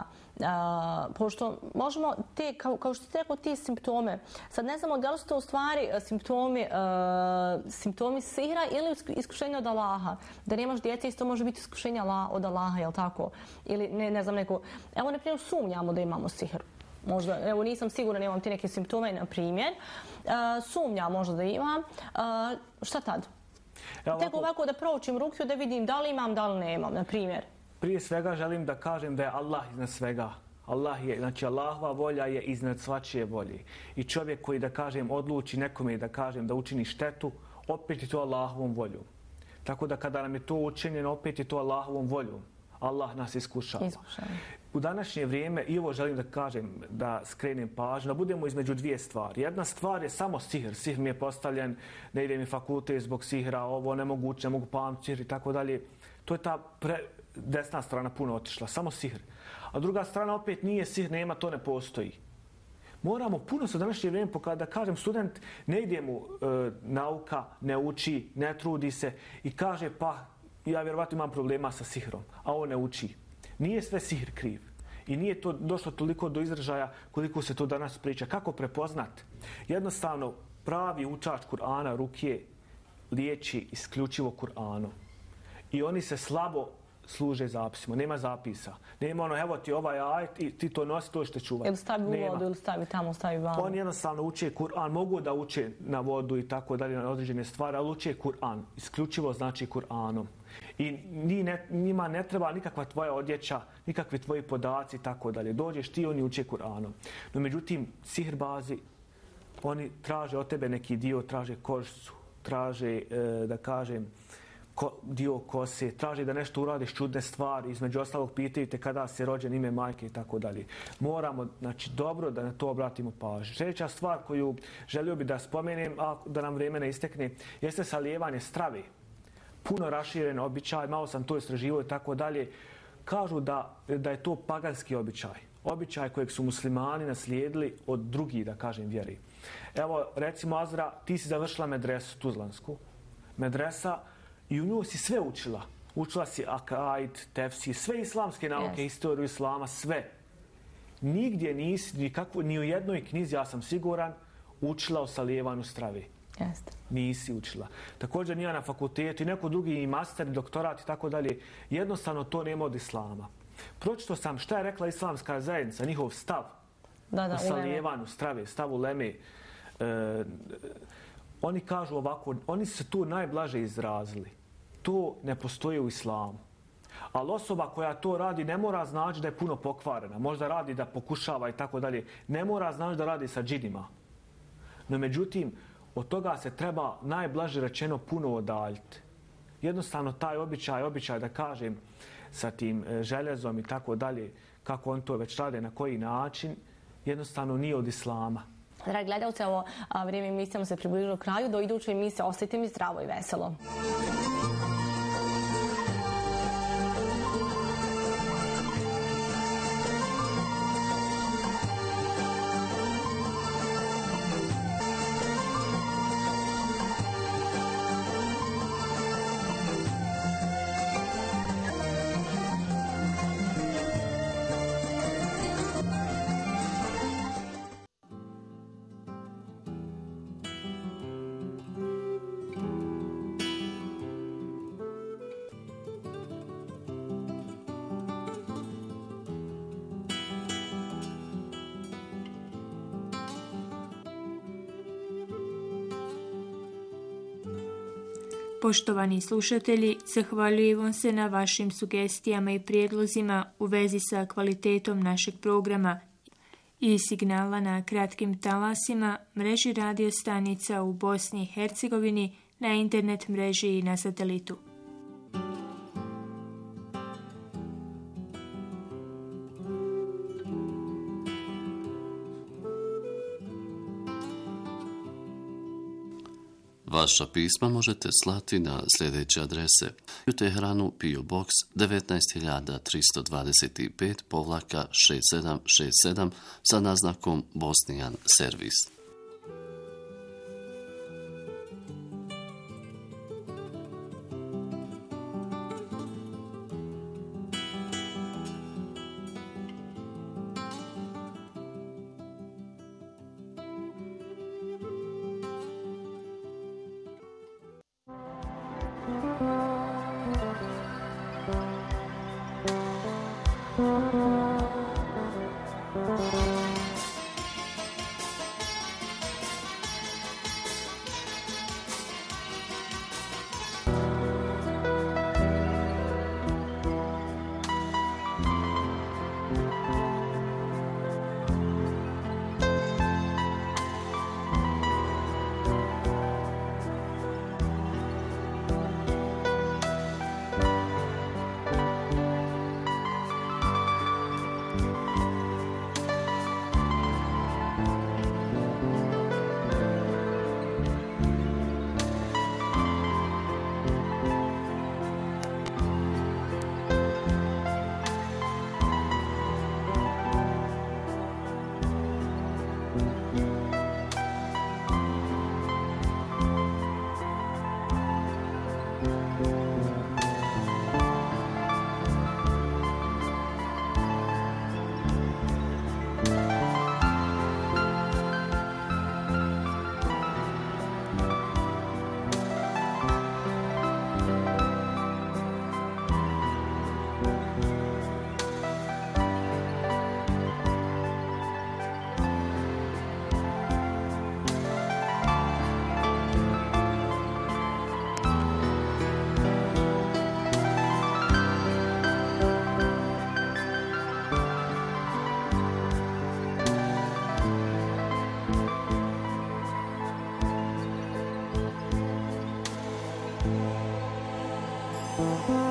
Pošto možemo te, kao što ste rekao, ti simptome, sad ne znamo da li su to u stvari simptomi sihra ili iskušenja od Allaha. Da nemaš djece, isto može biti iskušenja od Allaha, jel tako? Ili ne znam neko... Evo, na primjer, sumnjamo da imamo sihr. Možda, evo, nisam sigurna, nemam ti neke simptome, na primjer. Sumnjam možda da imam. Šta tad? Tek ovako da proučim rukiju, da vidim da li imam, da li nemam, na primjer. Prije svega želim da kažem da je Allah iznad svega. Znači Allahova volja je iznad svačije volje. I čovjek koji, da kažem, odluči nekome, da kažem, da učini štetu, opet je to Allahovom voljom. Tako da kada nam je to učinjeno, opet je to Allahovom voljom. Allah nas iskušava. U današnje vrijeme, i ovo želim da kažem, da skrenem pažnju, da budemo između dvije stvari. Jedna stvar je samo sihr. Sihr mi je postavljen, ne ide mi fakultet zbog sihra, ovo nemoguće, ne mogu pamtiti sihr i tako dalje. To je ta desna strana puno otišla, samo sihr. A druga strana opet nije sihr, nema, to ne postoji. Moramo puno se u današnje vrijeme, da kažem, student ne ide mu nauka, ne uči, ne trudi se i kaže pa ja vjerovatno imam problema sa sihrom, a on ne uči. Nije sve sihr kriv. I nije to došlo toliko do izražaja koliko se to danas priča. Kako prepoznat? Jednostavno, pravi učač Kur'ana rukije liječi isključivo Kur'anom. I oni se slabo služe zapisima. Nema zapisa. Nema ono, evo ti ovaj ajet i ti to nosi, to što čuvati. Ili stavi u vodu, ili stavi tamo, stavi vamo. Oni jednostavno uče Kur'an. Mogu da uče na vodu i tako dalje, na određene stvari, ali uče Kur'an. Isključivo znači Kur'anom. I njima ne treba nikakva tvoja odjeća, nikakvi tvoji podaci i tako dalje. Dođeš ti, oni uče Kur'anom. No međutim, sihrbazi, oni traže od tebe neki dio, traže kožicu, traže, da kažem, dio kose, traži da nešto uradiš čudne stvari, između ostalog pitaju te kada si rođen, ime majke i tako dalje. Moramo, znači, dobro da na to obratimo pažnju. Sljedeća stvar koju želio bi da spomenem, a da nam vrijeme ne istekne, jeste salijevanje strave. Puno raširen običaj, malo sam to istraživao i tako dalje. Kažu da je to paganski običaj. Običaj kojeg su muslimani naslijedili od drugih, da kažem, vjeri. Evo, recimo, Azra, ti si završila medresu tuzlansku. Medresa, i u nju si sve učila. Učila si akaid, tefsir, sve islamske nauke, historiju islama, sve. nigdje nisi, ni u jednoj knjizi, ja sam siguran, učila o salijevanju strave. Jeste. Nisi učila. Također nije na fakultetu i neko drugi i master, doktorat i tako dalje. Jednostavno to nema od islama. Pročito sam šta je rekla islamska zajednica, njihov stav o salijevanju strave, stav uleme. Oni kažu ovako, oni su tu najblaže izrazili. To ne postoji u islamu. Ali osoba koja to radi ne mora znači da je puno pokvarena. Možda radi da pokušava i tako dalje. Ne mora znači da radi sa džinima. No međutim, od toga se treba najblaže rečeno puno odaljiti. Jednostavno taj običaj da kažem sa tim željezom i tako dalje, kako on to već rade, na koji način, jednostavno nije od islama. Dragi gledalci, ovo vrijeme emisijama se približilo kraju. Do iduće emisije ostajte mi zdravo i veselo. Poštovani slušatelji, zahvaljujem vam se na vašim sugestijama i prijedlozima u vezi sa kvalitetom našeg programa i signala na kratkim talasima, mreži radio stanica u Bosni i Hercegovini, na internet mreži i na satelitu. Vaša pisma možete slati na sljedeće adrese: u Teheranu PO Box 19325-6767 sa naznakom Bosnijan servis. Thank you.